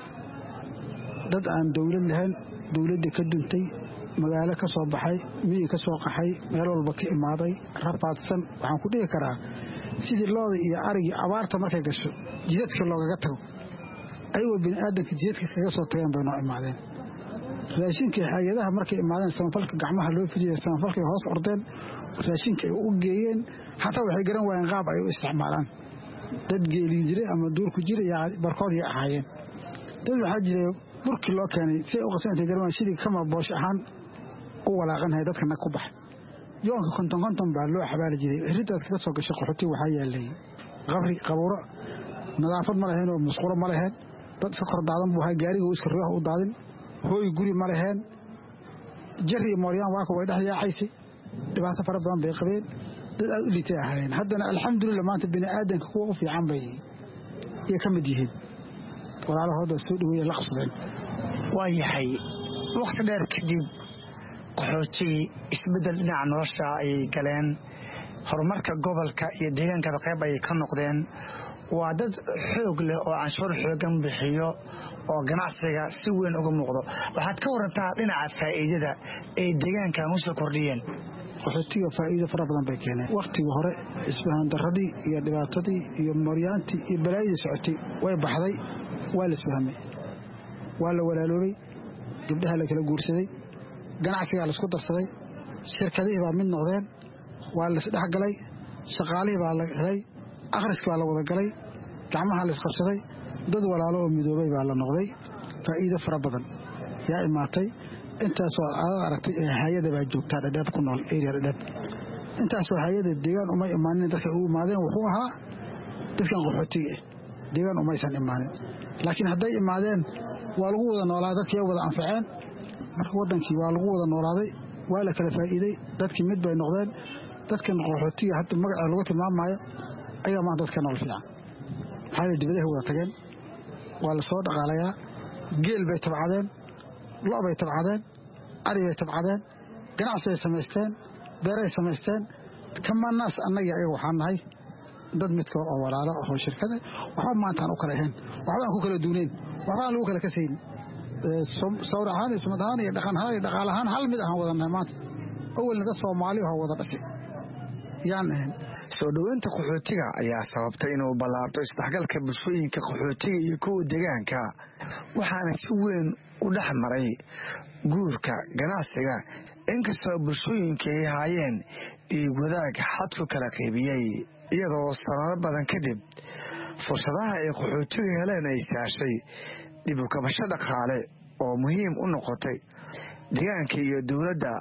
S14: dad aan dawlad lahayn dawladda ka duntay magaalo ka soo baxay miyi ka soo qaxay meel walba ka imaaday rafaadsan waxaan ku dhihi karaa sidii looda iyo arigii abaarta markay gasho jidadka loogaga tago ayagoo bini aadanka jidadka kaga soo tageen bay noo imaadeen raashinkii hay'adaha markay imaadeen samafalka gacmaha loo fidiyay samafalkay hoos ordeen raashinka ay u geeyeen hataa waxay garan waayeen qaab ay u isticmaalaan dad geelin jiray ama duurku jiray barkood ay ahaayeen dad waxaa jiray burkii loo keenay si ay u qasantay garan waayeen sidii kama boosh ahaan u walaaqanahay dadkana ku baxay yoonka konton konton baa loo xabaali jiray iridaad kaga soo gashay qaxooti waxaa yaalay qabri qabuuro nadaafad ma lahayn oo musqulo ma lahayn dad iska kor daadan buu ahaa gaariga iska ruux u daadin hooy guri ma lahayn jari mooryaan waa ku way dhex yaacaysay dhibaato fara badan bay qabeen dad aad u liitay ahaayeen haddana alxamdulillah maanta bini aadanka kuwa u fiican bay iyo ka mid yihiin walaalahooda soo dhaweeyay la qabsadeen
S12: waa yahay waqti dheer kadib qaxootigii isbeddel dhinaca nolosha ayay galeen horumarka gobolka iyo deegaankaba qayb ayay ka noqdeen waa dad xoog leh oo canshuur xoogan bixiyo oo ganacsiga si weyn uga muuqdo waxaad ka warantaa dhinaca faa'iidada ay deegaankan u soo kordhiyeen
S14: qaxootiga faa'iido fara badan bay keeneen waqtigii hore isfahan darradii iyo dhibaatadii iyo maryaantii iyo balaayadii socotay way baxday waa la isfahmay waa la walaaloobay gabdhaha la kala guursaday ganacsigaa la isku darsaday shirkadihii baa mid noqdeen waa la isdhexgalay shaqaalihii baa la helay akhriski baa la wada galay gacmaha la isqabsaday dad walaalo oo midoobay baa la noqday faa'iido fara badan yaa imaatay intaasoo aad aragtay ee hay'ada baa joogtaa Dadaab ku nool area Dadaab intaasoo hay'ada deegaan uma imaanin dadka u imaadeen wuxuu ahaa dadkan qaxootiga deegaan uma aysan imaanin laakiin hadday imaadeen waa lagu wada noolaa dadkii wada anfaceen marka wadankii waa lagu wada noolaaday waa la kala faa'iiday dadkii mid bay noqdeen dadkan qaxootiga hadda magaca lagu tilmaamayo ayaa ma dadka nool fiican waxay dibadaha wada tageen waa la soo dhaqaalayaa geel bay tabcadeen lo bay tabcadeen ari bay tabcadeen ganacsi ay samaysteen beeray samaysteen kamanaas annaga ayaga waxaan nahay dad midka oo walaalo oo shirkada waxba maantaan u kala ahayn waxba aan ku kala duunayn waxba aan lagu kala kasayn sawir ahaan iyo sumad ahaan iyo dhaqan ahaan iyo dhaqaale ahaan hal mid ahaan wadanahay maanta awalna dad Soomaali oo wada dhashay yaan ahayn
S12: soo dhaweynta qaxootiga ayaa sababtay inuu ballaarto isdhexgalka bulshooyinka qaxootiga iyo kuwa deegaanka waxaana si weyn u dhex maray guurka ganacsiga inkastoo bulshooyinka ay haayeen dhiig wadaag xadku kala qaybiyey iyadoo sanado badan kadib fursadaha ay qaxootiga heleen ay saashay dib u kabasho dhaqaale oo muhiim u noqotay deegaanka iyo dowladda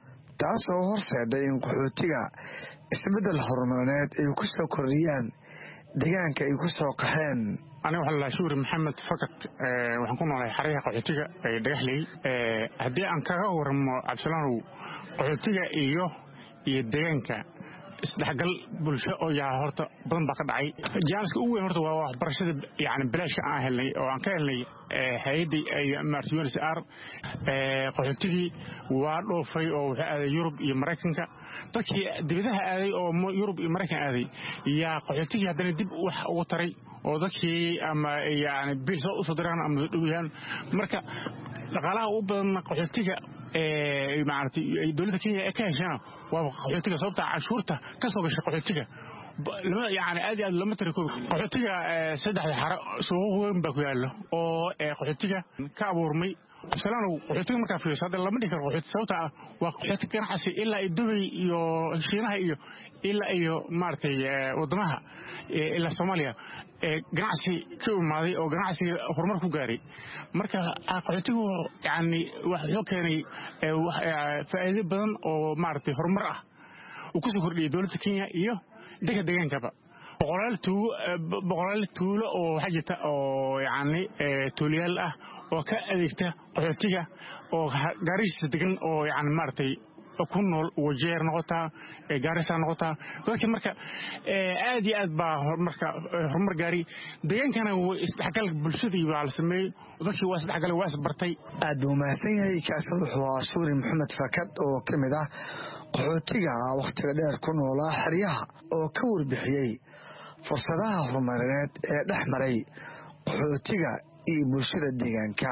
S12: taasoo horseeday in qaxootiga isbeddel horumarineed ay ku soo kordhiyaan deegaanka ay ku soo qaxeen
S15: aniga waxaa la shuuri maxamed fakat waxaan ku noolahay xariiqa qaxootiga ee dhagaxley haddii aan kaga waramo cabdisalaanow qaxootiga iyo iyo deegaanka isdhexgal bulsho oo yaa horta badan baa ka dhacay jaaniska ugu weyn horta waa waxbarashada yani bilaashka aan helnay oo aan ka helnay hay-addii maarta U N H C R qaxootigii waa dhoofay oo wuxuu aaday Yurub iyo Maraykanka dadkii dibadaha aaday oo Yurub iyo Maraykan aaday yaa qaxootigii haddana dib wax ugu taray oo dadkii ama yani biilsa u soo diraan ama dhowiyaan marka dhaqaalaha u badan qaxootiga ee maartay dawladda Kenya ee ka heshaan waa qaxootiga sababta cashuurta ka soo gashay qaxootiga lama yani aad aad lama tiri qaxootiga saddex xaro suuq weyn baa ku yaalo oo qaxootiga ka abuurmay absalaano qaxootiga marka fiirso hadda lama dhigi karo qaxootiga sababta waa qaxootiga ganacsi ilaa Dubai iyo Shiinaha iyo ilaa iyo maartay wadamaha ilaa Soomaaliya ganacsi ka imaaday oo ganacsi horumar ku gaaray marka qaxootigu yani wax soo keenay faa'iido badan oo maartay horumar ah oo ku soo kordhiyay dawladda Kenya iyo dadka deegaankaba boqolaal tuulo boqolaal tuulo oo waxa jirta oo yani tuuliyaal ah oo ka adeegta qaxootiga oo gaariisa degan oo yani maartay ku nool wajeer noqota gaarisa noqota dadka marka aad iyo aad baa marka horumar gaari deegaankana isdhexgal bulshadii waa la sameeyay dadkii waa isdhexgal waa isbartay
S12: aad u mahadsan yahay kaas wuxuu ahaa Suuri Maxamed Fakad oo kamid ah qaxootiga waqtiga dheer ku noolaa xeryaha oo ka warbixiyay fursadaha horumarineed ee dhex maray qaxootiga iyo bulshada deegaanka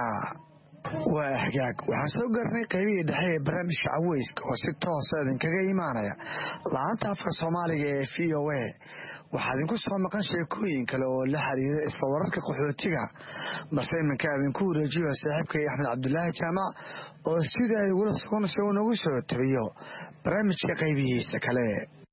S12: waa hagaag waxaan soo gaarnay qaybihii dhexe ee barnaamijka caweyska oo si toos ah idinkaga imaanaya laanta afka Soomaaliga ee V O A waxaa idinku soo maqan sheekooyin kale oo la xiriira isla wararka qaxootiga balse iminka idinku wareejiyo saaxiibkay Axmed Cabdullaahi Jaamac oo sida ay ugula soconayso nagu soo tabiyo barnaamijka qaybihiisa kale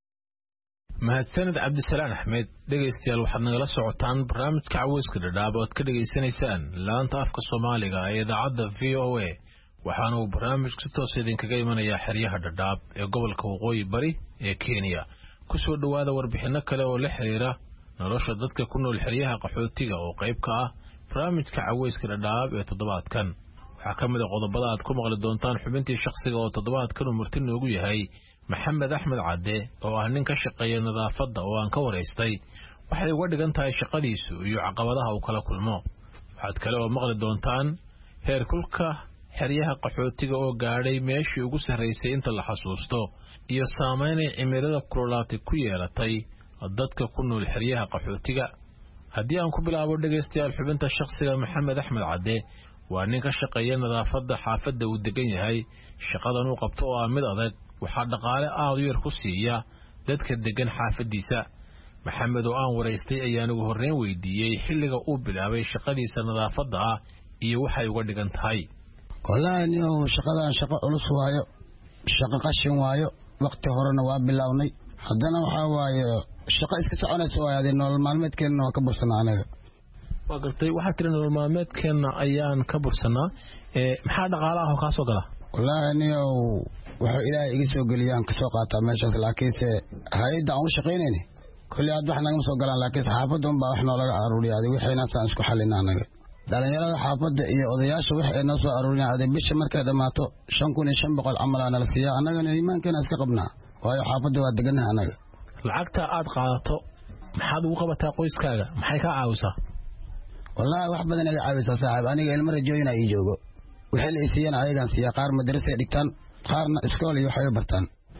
S16: mahadsanid cabdisalaan axmed dhegaystayaal waxaad nagala socotaan barnaamijka caweyska dhadhaab oo aad ka dhegaysanaysaan laanta afka soomaaliga ee idaacadda v o a waxaana uu barnaamijku si toos idinkaga imanayaa xeryaha dhadhaab ee gobolka waqooyi bari ee kenya ku soo dhowaada warbixinno kale oo la xiriira nolosha dadka ku nool xeryaha qaxootiga oo qayb ka ah barnaamijka caweyska dhadhaab ee toddobaadkan waxaa ka mid a qodobada aad ku maqli doontaan xubintii shakhsiga oo toddobaadkan uu marti noogu yahay maxamed axmed cadde oo ah nin ka shaqeeya nadaafadda oo aan ka waraystay waxay uga dhigan tahay shaqadiisu iyo caqabadaha uu kala kulmo waxaad kale oo maqli doontaan heerkulka xeryaha qaxootiga oo gaadhay meeshii ugu sarraysay inta la xasuusto iyo saamaynay cimilada kululaatay ku yeelatay dadka ku nool xeryaha qaxootiga haddii aan ku bilaabo dhegaystayaal xubinta shakhsiga maxamed axmed cadde waa nin ka shaqeeya nadaafadda xaafadda uu degan yahay shaqadan uu qabto oo ah mid adag waxaa dhaqaale aad u yar ku siiya dadka degan xaafaddiisa maxamed oo aan waraystay ayaan ugu horreyn weydiiyey xilliga uu bilaabay shaqadiisa nadaafadda ah iyo waxay uga dhigan tahay
S17: wallaahi inuu shaqadan shaqo culus waayo shaqo qashin waayo waqti horena waa bilownay haddana waxaa waaye shaqo iska soconaysa waayo adii nolol maalmeedkeenna waa ka bursanaa anaga
S16: waa gartay waxaad tiri nolol maalmeedkeenna ayaan ka bursanaa maxaa dhaqaale ah oo kaa soo gala
S17: wallaahi aniyow wuxuu ilaahay iga soo geliyaan ka soo qaataa meeshaas laakiinse hay-adda aan u shaqaynayni kulli aad wax nagama soo galaan laakiinse xaafadda unbaa wax noolaga aruuriya adi wixiinaasaan isku xallina anaga dhalinyarada xaafadda iyo odayaasha wax ay noo soo aruuriyan adi bisha markay dhammaato shan kun iyo shan boqol camal aa nala siiyaa annagana iimaankeena iska qabnaa waayo xaafadda waa degannaha annaga
S16: lacagta aad qaadato maxaad ugu qabataa qoyskaaga maxay kaa caawisaa
S17: wallaahi wax badan iga caawisaa saaxiib aniga ilmo rajooyina ii joogo wixii la isiiyana ayagaan siiyaa qaar madarasay dhigtaan qaarna iskool iyo waxay bartaan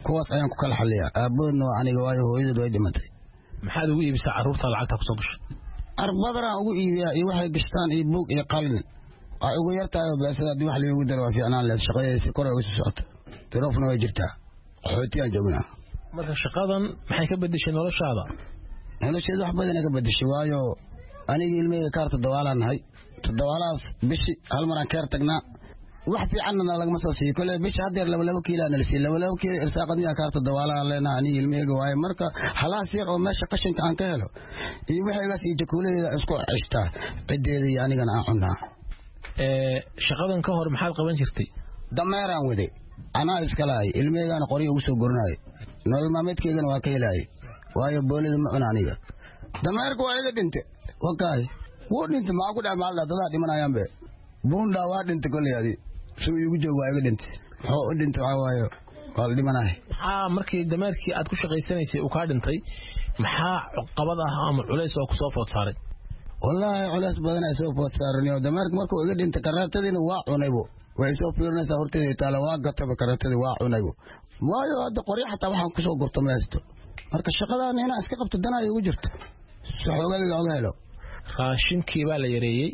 S17: kuwaas ayaan ku kala xaliyaa aabahoodna waa aniga waayo hooyadood way dhimatay
S16: maxaad ugu iibisaa carruurta lacagta ku soo gashay
S17: arbadaraan ugu iibiyaa iyo waxay gashtaan iyo buug iyo qalin waxay ugu yartahay oo beesada haddii wax liigu daro waa fiicnaan leed shaqadeeda si kor ay ugu sii socoto duruufna way jirtaa qaxootiyaan joognaa
S16: marka shaqadan maxay ka bedeshay noloshaada
S17: nolosheeda wax badan ay ka bedeshay waayo anigii ilmeyga kaar toddobaalaan nahay toddobaalahaas bishi hal maraan keer tagnaa wax fiicanna lagama soo siiyo kole bishi haddeer laba laba kiilaa nala siiy laba laba kiilo irsaaqad miyaa kaar toddobaalaan leenaha anigii ilmeyga waaye marka halaas yar oo meesha qashinka aan ka helo iyo waxaygaas iyo jakuuladeeda isku cishtaa ciddeeda iyo anigana aan cunnaa
S16: shaqadan ka hor maxaad qaban jirtay
S17: dameeraan wade anaa iska lahay ilmeygaana qoryo ugu soo gorinayo nolol maalmeedkeygana waa ka helaayay waayo boolida ma cuna aniga dameerka waa iga dhinte wakaay wuu dhinte maxaa ku dhac maaldha dadaa dhimanayaanbe buundhaa waa dhinte kolley adi suu iigu joog waa iga dhinte muxuu u dhinte waxaa waayo waa la dhimanahay
S16: maxaa markii dameerkii aad ku shaqaysanaysay uu kaa dhintay maxaa qabad ah ama culays oo kusoo food saaray
S17: wallaahi culays badan ay soo food saaraniyo dameerka markuu iga dhinte karaatadiina waa cunaybo way soo fiirinaysaa horteeda taala waa gataba karaatadii waa cunaybo waayo hadda qoryo xataa waxaan kusoo gurto ma haysto marka shaqadaan inaan iska qabto danaa igu jirto si xoogada looga helo
S16: raashinkii baa la yareeyey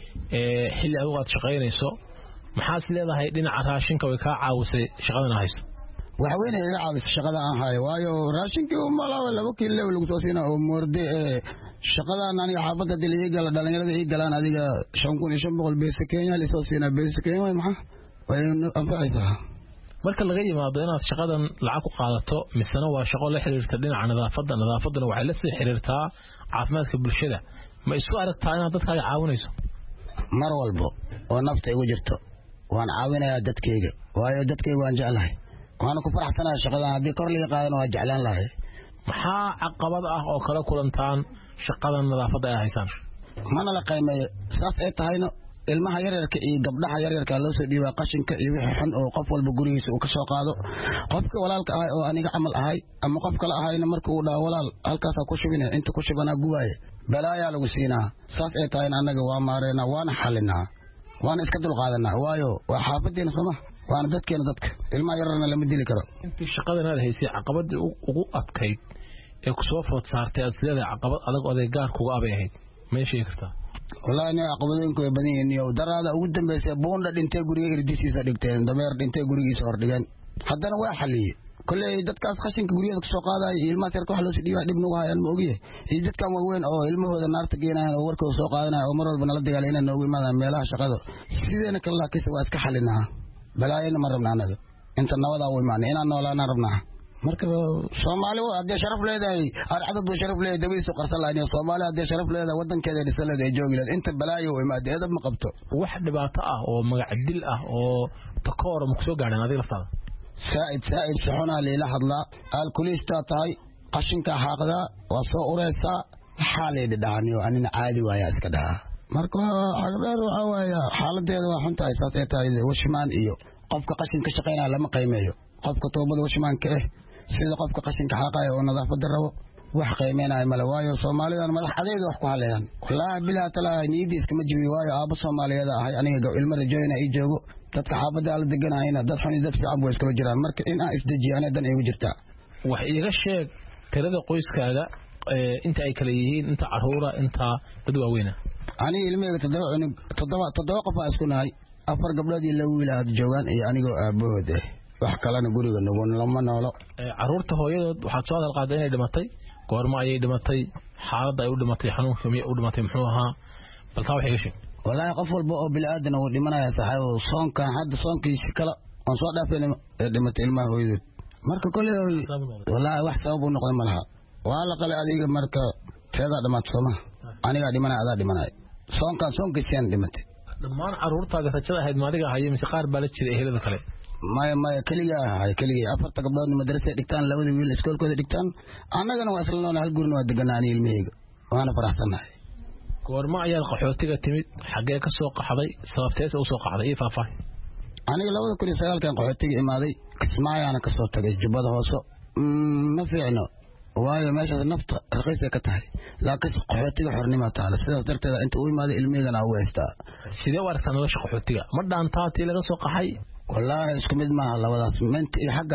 S16: xilli adigu aad shaqaynayso maxaad leedahay dhinaca raashinka way kaa caawisay shaqadana hayso
S17: waxweyne iga caawisa shaqada aan hayo waayo raashinkii umalaaba laba kiilo lagu soo siina oo moorde ee shaqadan aniga xaafadda hadii la ii gala dhalinyarada ii galaan adiga shan kun iyo shan boqol beesa kenya lisoo siinaa beesa kenya way maxaa way anfacaysaa
S16: marka laga yimaado inaad shaqadan lacag ku qaadato misana waa shaqo la xiriirta dhinaca nadaafadda nadaafadana waxay la sii xiriirtaa caafimaadka bulshada ma isu aragtaa inaad dadkaaga caawinayso
S17: mar walbo oo nafta igu jirto waan caawinayaa dadkayga waayo dadkayga waan jeclahay waana ku faraxsanahay shaqadan haddii kor laga qaadana waa jeclaan lahay
S16: maxaa caqabad ah oo kala kulantaan shaqadan nadaafadda ay haysaan
S17: mana la qiimeeyo saas ay tahayna ilmaha yaryarka iyo gabdhaha yaryarka loo soo dhiibaa qashinka iyo wixii xun oo qof walba gurigiisa uu ka soo qaado qofka walaalka ahay oo aniga camal ahay ama qof kale ahayna marka uu dhaho walaal halkaasaa ku shubina inta ku shubanaa gubaaye balaayaa lagu siinaa saas ay tahayna annaga waa maareynaa waana xalinaa waana iska dulqaadanaa waayo waa xaafadeena sooma waana dadkeena dadka ilmaha yararna lama dili karo
S16: intii shaqadan aad haysay caqabadii ugu adkayd ee ku soo food saartay aad sileedahay caqabad adag oday gaarkuga abay ahayd ma sheegi kartaa
S17: wallaahi nin caqabadooyinku way badan yihiin iyo daraada ugu dambaysay buunda dhintay guriga ridisiisa dhigteen dameer dhintay gurigiisa hor dhigeen haddana waa xaliyey kolley dadkaas qashinka guriyada kasoo qaadaya iyo ilmaha yarka wax loosii dhiibaa dhib nagu hayaan ma ogiye iyo dadkan waaweyn oo ilmahooda naarta geenayan oo warkooda soo qaadanaya oo mar walba nala dagaala inay noogu imaadaan meelaha shaqada sideena kale laakiinse waa iska xalinaa balaayana ma rabna anaga inta nabadaa u imaanay inaan noolaanaan rabnaa marka soomaali haddee sharaf leedahay arcadad way sharaf leedahay dabadiisu qarsan lahayn soomaali haddee sharaf leedahay wadankeeda dhisan leedahay joogi leedahay inta balaayo u imaada edab ma qabto
S16: wax dhibaato ah oo magac dil ah oo takoor ma kusoo gaadheen adiga laftaada
S17: saa'id saa'id saxunaa liila hadlaa alkuliistaa tahay qashinkaa xaaqdaa waa soo ureysaa maxaa leedhi dhahaniyo anina caadi waayaa iska dhahaa marka xagdheer waxaa waaya xaaladeeda waa xun tahay saas ay tahay washmaan iyo qofka qashin ka shaqaynaya lama qiimeeyo qofka toobada washmaanka eh sida qofka qashinka xaaqaya oo nadaafada rabo wax qiimeynaya male waayo soomaalidan madax adeega wax ku haleeyaan wallaahi bilaa talaa niyadii iskama jibi waayo aabba soomaaliyeed ahay aniga ilmo rajooyina ii joogo dadka xaafadda ala deganahayna dad xun iyo dad fiican buu iskala jiraan marka in aan isdejiyo aniga dan igu jirtaa
S16: wax iiga sheeg tirada qoyskaaga inta ay kala yihiin inta caruura inta dad waaweyna
S17: aniga ilmahayga toddoba cunug toddoba toddoba qof aan isku nahay afar gabdhood iyo laba wiil aad joogaan iyo anigoo aabahood eh wax kalena guriga nugu lama noolo
S16: caruurta hooyadood waxaad soo hadal qaaday inay dhimatay goorma ayay dhimatay xaaladda ay u dhimatay xanuunka miyay u dhimatay muxuu ahaa bal taa wax iga sheeg
S17: wallaahi qof walba oo bili-aadan uu dhimanaya saxaabo soonkan hadda soonkiisi kale oon soo dhaafay ee dhimatay ilmaha hooyadood marka kolley wallaahi wax sabab u noqday ma laha waa la qalay adiga marka teedaa dhamaad soomaha anigaa dhimanaya adaa dhimanaya soonkan soonkiisiyaan dhimatay
S16: dhammaan caruurtaada rajada ahayd maadiga ahaye mise qaar baa la jiray ehelada kale
S17: maya maya keliga ahay keligay afarta gabdhoodna madrasay dhigtaan labada wiil iskoolkooda dhigtaan annagana waa isla noolay hal gurina waa deganaa ani ilmahayga waana faraxsannahay
S16: goorma ayaad qaxootiga timid xaggee ka soo qaxday sababteesa u soo qaxday ii faahfaahi
S17: aniga labada kun iyo sagaalkan qaxootiga imaaday kismaayaana ka soo tagay jubbada hooso ma fiicno waayo meeshaas nafta raqiisay ka tahay laakiin qaxootiga xornima taala sidaas darteeda inta u imaaday ilmaheygana ugu haystaa
S16: sidee u aragtaa nolosha qaxootiga ma dhaantaa tii laga soo qaxay
S17: wallaahi isku mid maaha labadaas minta iyo xagga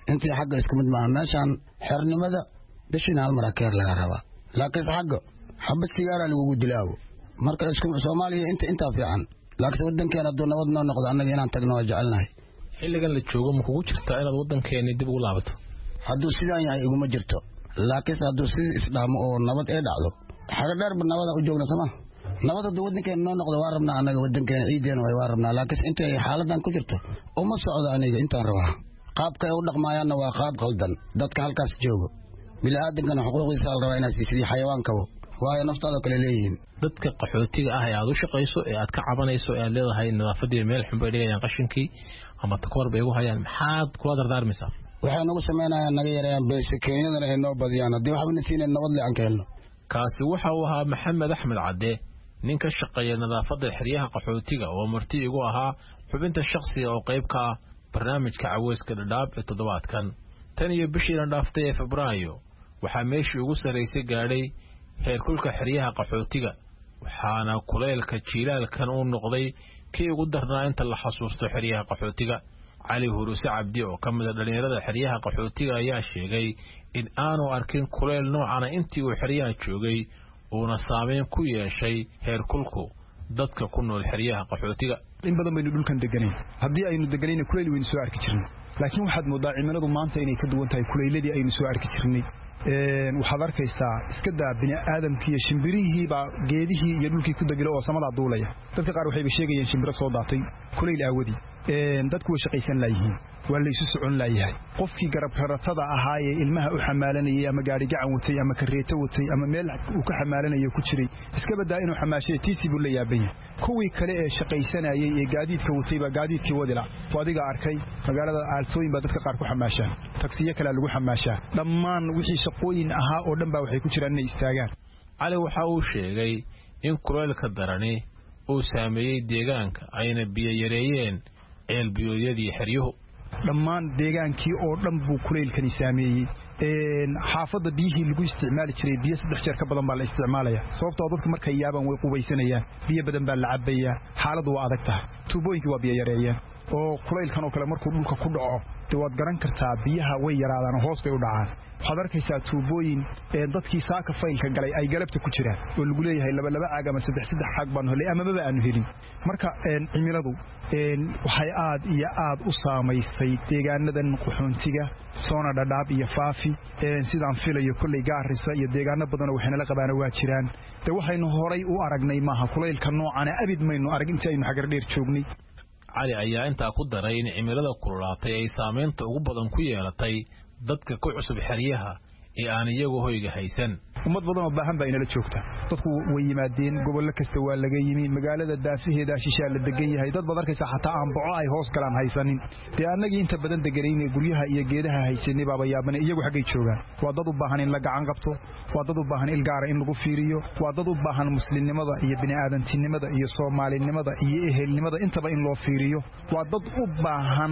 S17: intii xagga isku mid maaha meeshaan xernimada bishiina hal mar keer laga rabaa laakiin xagga xabad sigaara lagu dilaawo marka isku Soomaaliya inta inta fiican laakiin wadankeena hadduu nabad noo noqdo annaga inaan tagno waa jecelnahay
S16: xilligan la joogo ma kugu jirtaa inaad wadankeena dib ugu laabato
S17: hadduu sidaan yahay iguma jirto laakiin hadduu si islaamo oo nabad ee dhacdo xaga dheer nabada u joogna sama nabada hadduu wadankeena noo noqdo waa rabnaa annaga wadankeena ciideena way waa rabnaa laakiin inta ay xaaladan ku jirto uma socdo aniga intaan rabaa qaabka ay u dhaqmaayaan waa qaab qaldan dadka halkaas joogo bilaadankan xuquuqdiisa la rabaa inaad sidii xayawaankaba waayo naftaada kale leeyihiin
S16: dadka qaxootiga ah ee aad u shaqayso ee aad ka cabanayso ee aad leedahay nadaafadii meel xun bay dhigayaan qashinkii ama takoor bay ugu hayaan maxaad kula dardaarmaysaa
S17: waxay nagu sameynayaan naga yareeyaan beesakeenyadana ay noo badiyaan haddii waxba nasiinay nabad leecan ka helno
S16: kaasi waxa uu ahaa maxamed axmed cadde nin ka shaqeeya nadaafadda xeryaha qaxootiga oo marti igu ahaa xubinta shakhsiga oo qayb ka ah barnaamijka caweyska dhadhaab ee toddobaadkan tan iyo bishiina dhaaftay ee febraayo waxaa meeshii ugu sarraysay gaadhay heerkulka xeryaha qaxootiga waxaana kuleylka jiilaalkan uu noqday kii ugu darnaa inta la xasuusto xeryaha qaxootiga cali huruse cabdi oo ka mid a dhallinyarada xeryaha qaxootiga ayaa sheegay in aanu arkin kuleyl noocana intii uu xeryaha joogay uuna saameyn ku yeeshay heerkulku dadka ku nool xeryaha qaxootiga
S18: in badan baynu dhulkan deganayn haddii aynu deganayna kuleyl waynu soo arki jirnay laakiin waxaad moodaa cimiladu maanta inay ka duwan tahay kuleyladii aynu soo arki jirnay waxaad arkaysaa iska daa bini aadamkii iyo shimbirihii baa geedihii iyo dhulkii ku degilo oo samadaa duulaya dadka qaar waxayba sheegayeen shimbiro soo daatay kuleyl aawadii dadku way shaqaysan laayihiin waa laysu socon laayahay qofkii garab raratada ahaa ee ilmaha u xamaalanayay ama gaari gacan watay ama kareeto watay ama meel uu ka xamaalanayo ku jiray iska badaa inuu xamaashay tiisi buu la yaaban yahay kuwii kale ee shaqaysanayay ee gaadiidka watay baa gaadiidkii wadila adiga arkay magaalada aaltooyin baa dadka qaar ku xamaashaan taksiyo kale lagu xamaashaa dhammaan wixii shaqooyin ahaa oo dhan baa waxay ku jiraan inay istaagaan
S16: cali waxa uu sheegay in kuleylka darani uu saameeyey deegaanka ayna biyo yareeyeen ceelbiyoodyadii xeryuhu
S18: dhammaan deegaankii oo dhan buu kuleylkani saameeyey xaafadda biyihii lagu isticmaali jiray biyo saddex jeer ka badan baa la isticmaalaya sababtoo dadku markay yaabaan way qubaysanayaan biyo badan baa la cabayaa xaaladdu waa adag tahay tuubooyinkii waa biyo yareeyeen oo kulaylkan oo kale markuu dhulka ku dhaco dee waad garan kartaa biyaha way yaraadaan hoos bay u dhacaan waxaad arkaysaa tuubooyin dadkii saaka faylka galay ay galabta ku jiraan oo lagu leeyahay labalaba caag ama saddex saddex caag baanu helay amababa aanu helin marka cimiladu waxay aad iyo aad u saamaysay deegaanadan qaxoontiga soona dhadhaab iyo faafi sidaan filayo kolley gaarisa iyo deegaano badanoo waxaynala qabaana waa jiraan dee waxaynu horay u aragnay maaha kulaylka noocana abid maynu arag intii aynu xagardheer joognay
S16: cali ayaa intaa ku daray in cimilada kululaatay ay saamaynta ugu badan ku yeelatay dadka ku cusub xeryaha ee aan iyagu hoyga haysan
S18: ummad badan oo baahan baa inala joogta dadku way yimaadeen gobollo kasta waa laga yimi magaalada daafaheeda shishaa la degan yahay dad baad arkaysaa xataa aan boco ay hoos galaan haysanin dee annagii inta badan deganayne guryaha iyo geedaha haysanay baaba yaabane iyagu xaggay joogaan waa dad u baahan in la gacan qabto waa dad u baahan il gaara in lagu fiiriyo waa dad u baahan muslimnimada iyo bini'aadantinimada iyo soomaalinimada iyo ehelnimada intaba in loo fiiriyo waa dad u baahan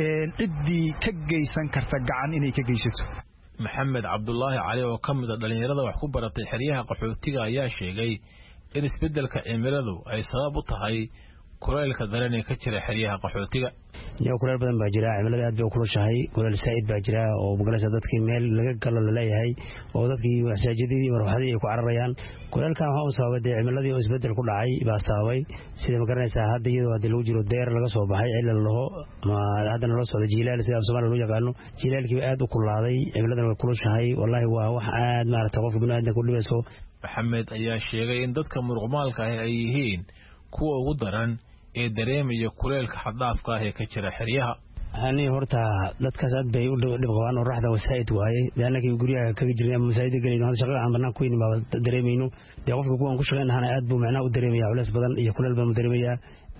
S18: ciddii ka geysan karta gacan inay ka geysato
S16: maxamed cabdulaahi cali oo ka mid a dhallinyarada wax ku baratay xeryaha qaxootiga ayaa sheegay in isbeddelka cimiladu ay sabab u tahay kulaylka daran ee ka jira xeryaha qaxootiga
S19: iyo kuleyl badan baa jira cimilada aad bay u kulushahay kuleyl saa'id baa jira oo magalaysa dadkii meel laga galo la leeyahay oo dadkii masaajidii iyo marwaxadii ay ku cararayaan kuleylkan waxa uu sababay dee cimiladii oo isbeddel ku dhacay baa sababay sida magaranaysaa hadda iyadoo hadii lagu jiro deer laga soo baxay cilla laho ama haddana loo socdo jiilaal sida Soomaaliya loo yaqaano jiilaalkii aad u kulaaday cimiladana way kulushahay wallahi waa wax aad maaragtay qofka bini'aadamka ku dhibayso
S16: maxamed ayaa sheegay in dadka muruqmaalka ah ay yihiin kuwa ugu daran ee dareemaya kuleylka xad-dhaafka ah ee ka jira xeryaha
S19: hani horta dadkaas aad bay u dhib qabaan oo raxda wasaa'id waaye dee annagii guryaha kaga jirnay ama masaajida gelayno hadda shaqada aan bannaan ku weynin baa dareemayno dee qofka kuwan ku shaqaynahana aad buu macnaha u dareemaya culeys badan iyo kuleyl badan u dareemaya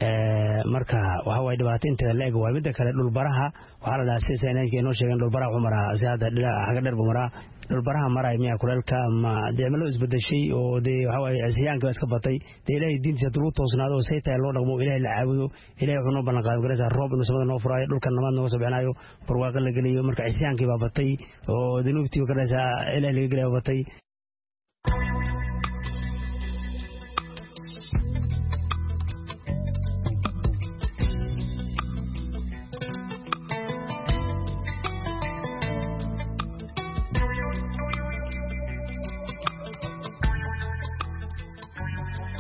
S19: marka waxa waaye dhibaato inteeda la eg waay midda kale dhulbaraha waxaa la dhahaa sida saynaanka inoo sheegeen dhulbaraha wuxuu maraa si hadda xagga dheer buu maraa dhulbaraha maray miya kuleylka ama dee cimiladu isbedeshay oo dee waxa waaye cisiyaanka baa iska batay dee ilaahay diintiisa haddii lagu toosnaado oo say tahay loo dhaqmo ilaahay la caabudo ilaahay wuxuu noo ballan qaaday garaysaa roob inuu samada noo furaayo dhulkan namaad nooga soo bixinayo barwaaqo la geliyo marka cisiyaankii baa batay oo dunuubtii garaysaa ilaahay laga gelaya batay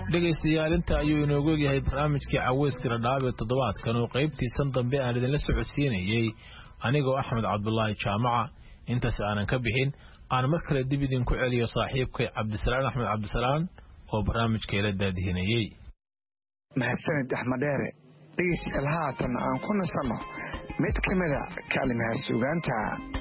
S16: dhegaystayaal inta ayuu inoogu yahay barnaamijkii caweyska dhadhaab ee toddobaadkan oo qaybtiisan dambe aan idinla socodsiinayey anigoo axmed cabdulaahi jaamaca intaas aanan ka bixin aan mar kale dib idinku celiyo saaxiibkay cabdisalaan axmed cabdisalaan oo barnaamijkeela daadihinayey
S12: mahadsanid axmed dheere dhegaystayaal haatan aan ku nasanno mid ka mida kaalimaha suugaanta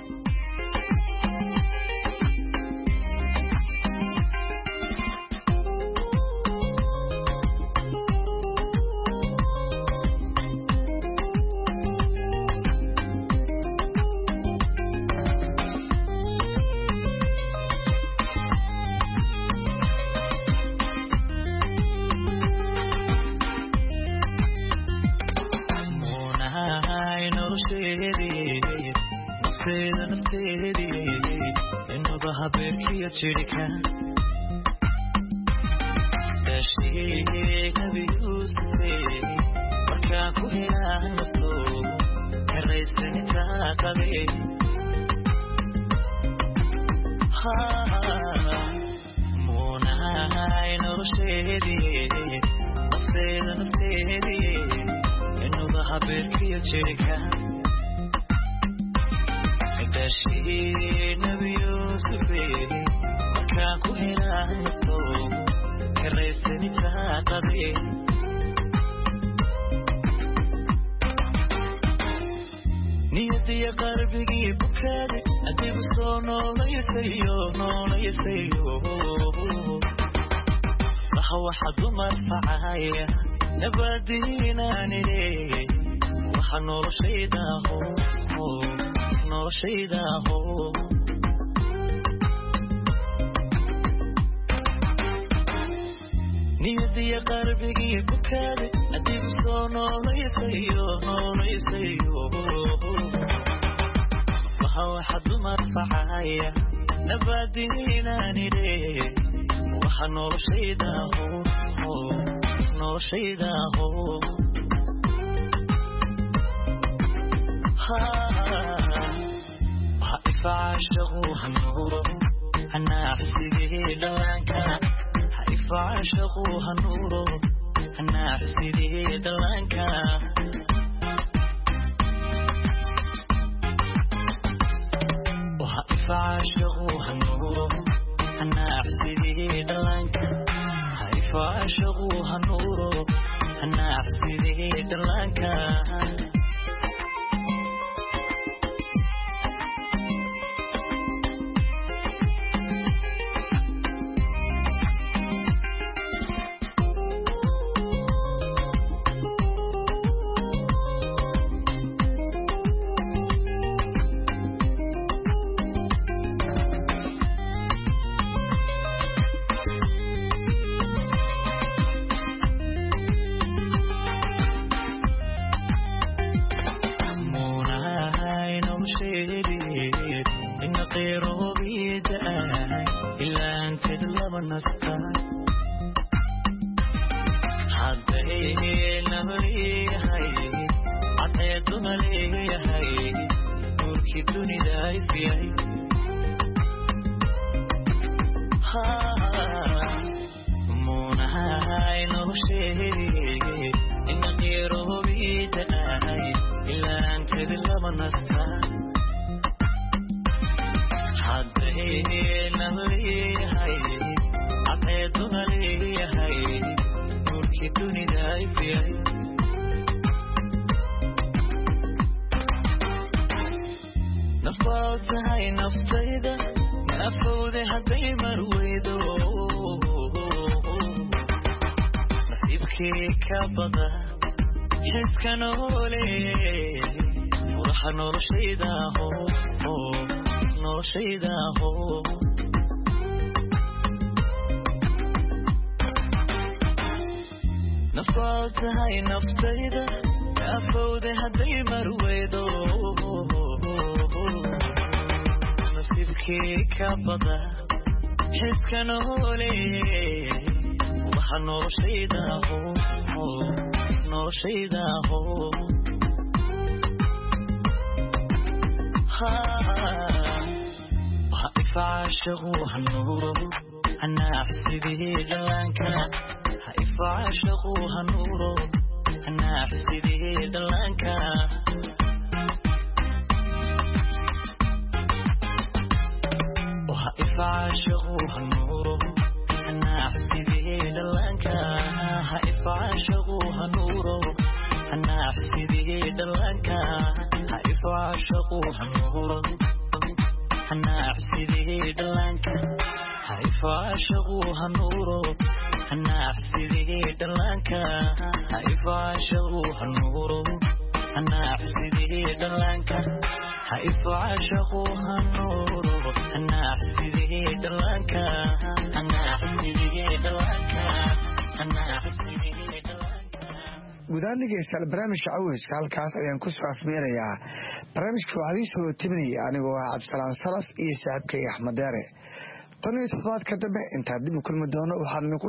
S20: niyadiya qalbigii bukaade adigu soo noolayasayo noolayasayo waxa waxa dumar facaya nabadiinaanile waxa noloshaydaho noloshaydaho niyadiya qalbigii bukaade adigu soo noolayasayo noolayasayo waxa dumar facaya nabadiinaanile waxa noloshaydaho noloshaydaho ha ifaashagu hanuuro hanaaxsigii dhalanka ha ifaashagu hanuuro hanaaxsigii dhalanka فعاشقوا هالنور هناح سيدي دلانك هاي فعاشقوا هالنور هناح سيدي دلانك نفوتهاي نفتيدة أفوده هدي مرويدو نصيبكي كبضة حس كنولي وحنور شيداهو نور شيداهو ها وحقف عاشقو هالنورو أنا أحسي به لانكا عاشقوها نورو أنا حسيدي دلانكا وهائف عاشقوها نورو أنا حسيدي دلانكا هائف عاشقوها نورو أنا حسيدي دلانكا هائف عاشقوها نورو أنا حسيدي دلانكا هائف عاشقوها نورو أنا حسيدي دلانكا هائف عاشقوها نورو أنا حسيدي دلانكا هائف عاشقوها نورو أنا حسيدي دلانكا أنا حسيدي دلانكا أنا حسيدي
S12: gudahaan dhegeystayaal barnaamijka caweyska halkaas ayaan ku soo afmeerayaa barnaamijka waxaa idiin soo tebinaya anigoo ah cabdisalaan salas iyo saaxiibkay axmed deere tan iyo toddobaadka dambe intaan dib u kulmi doono waxaan idinku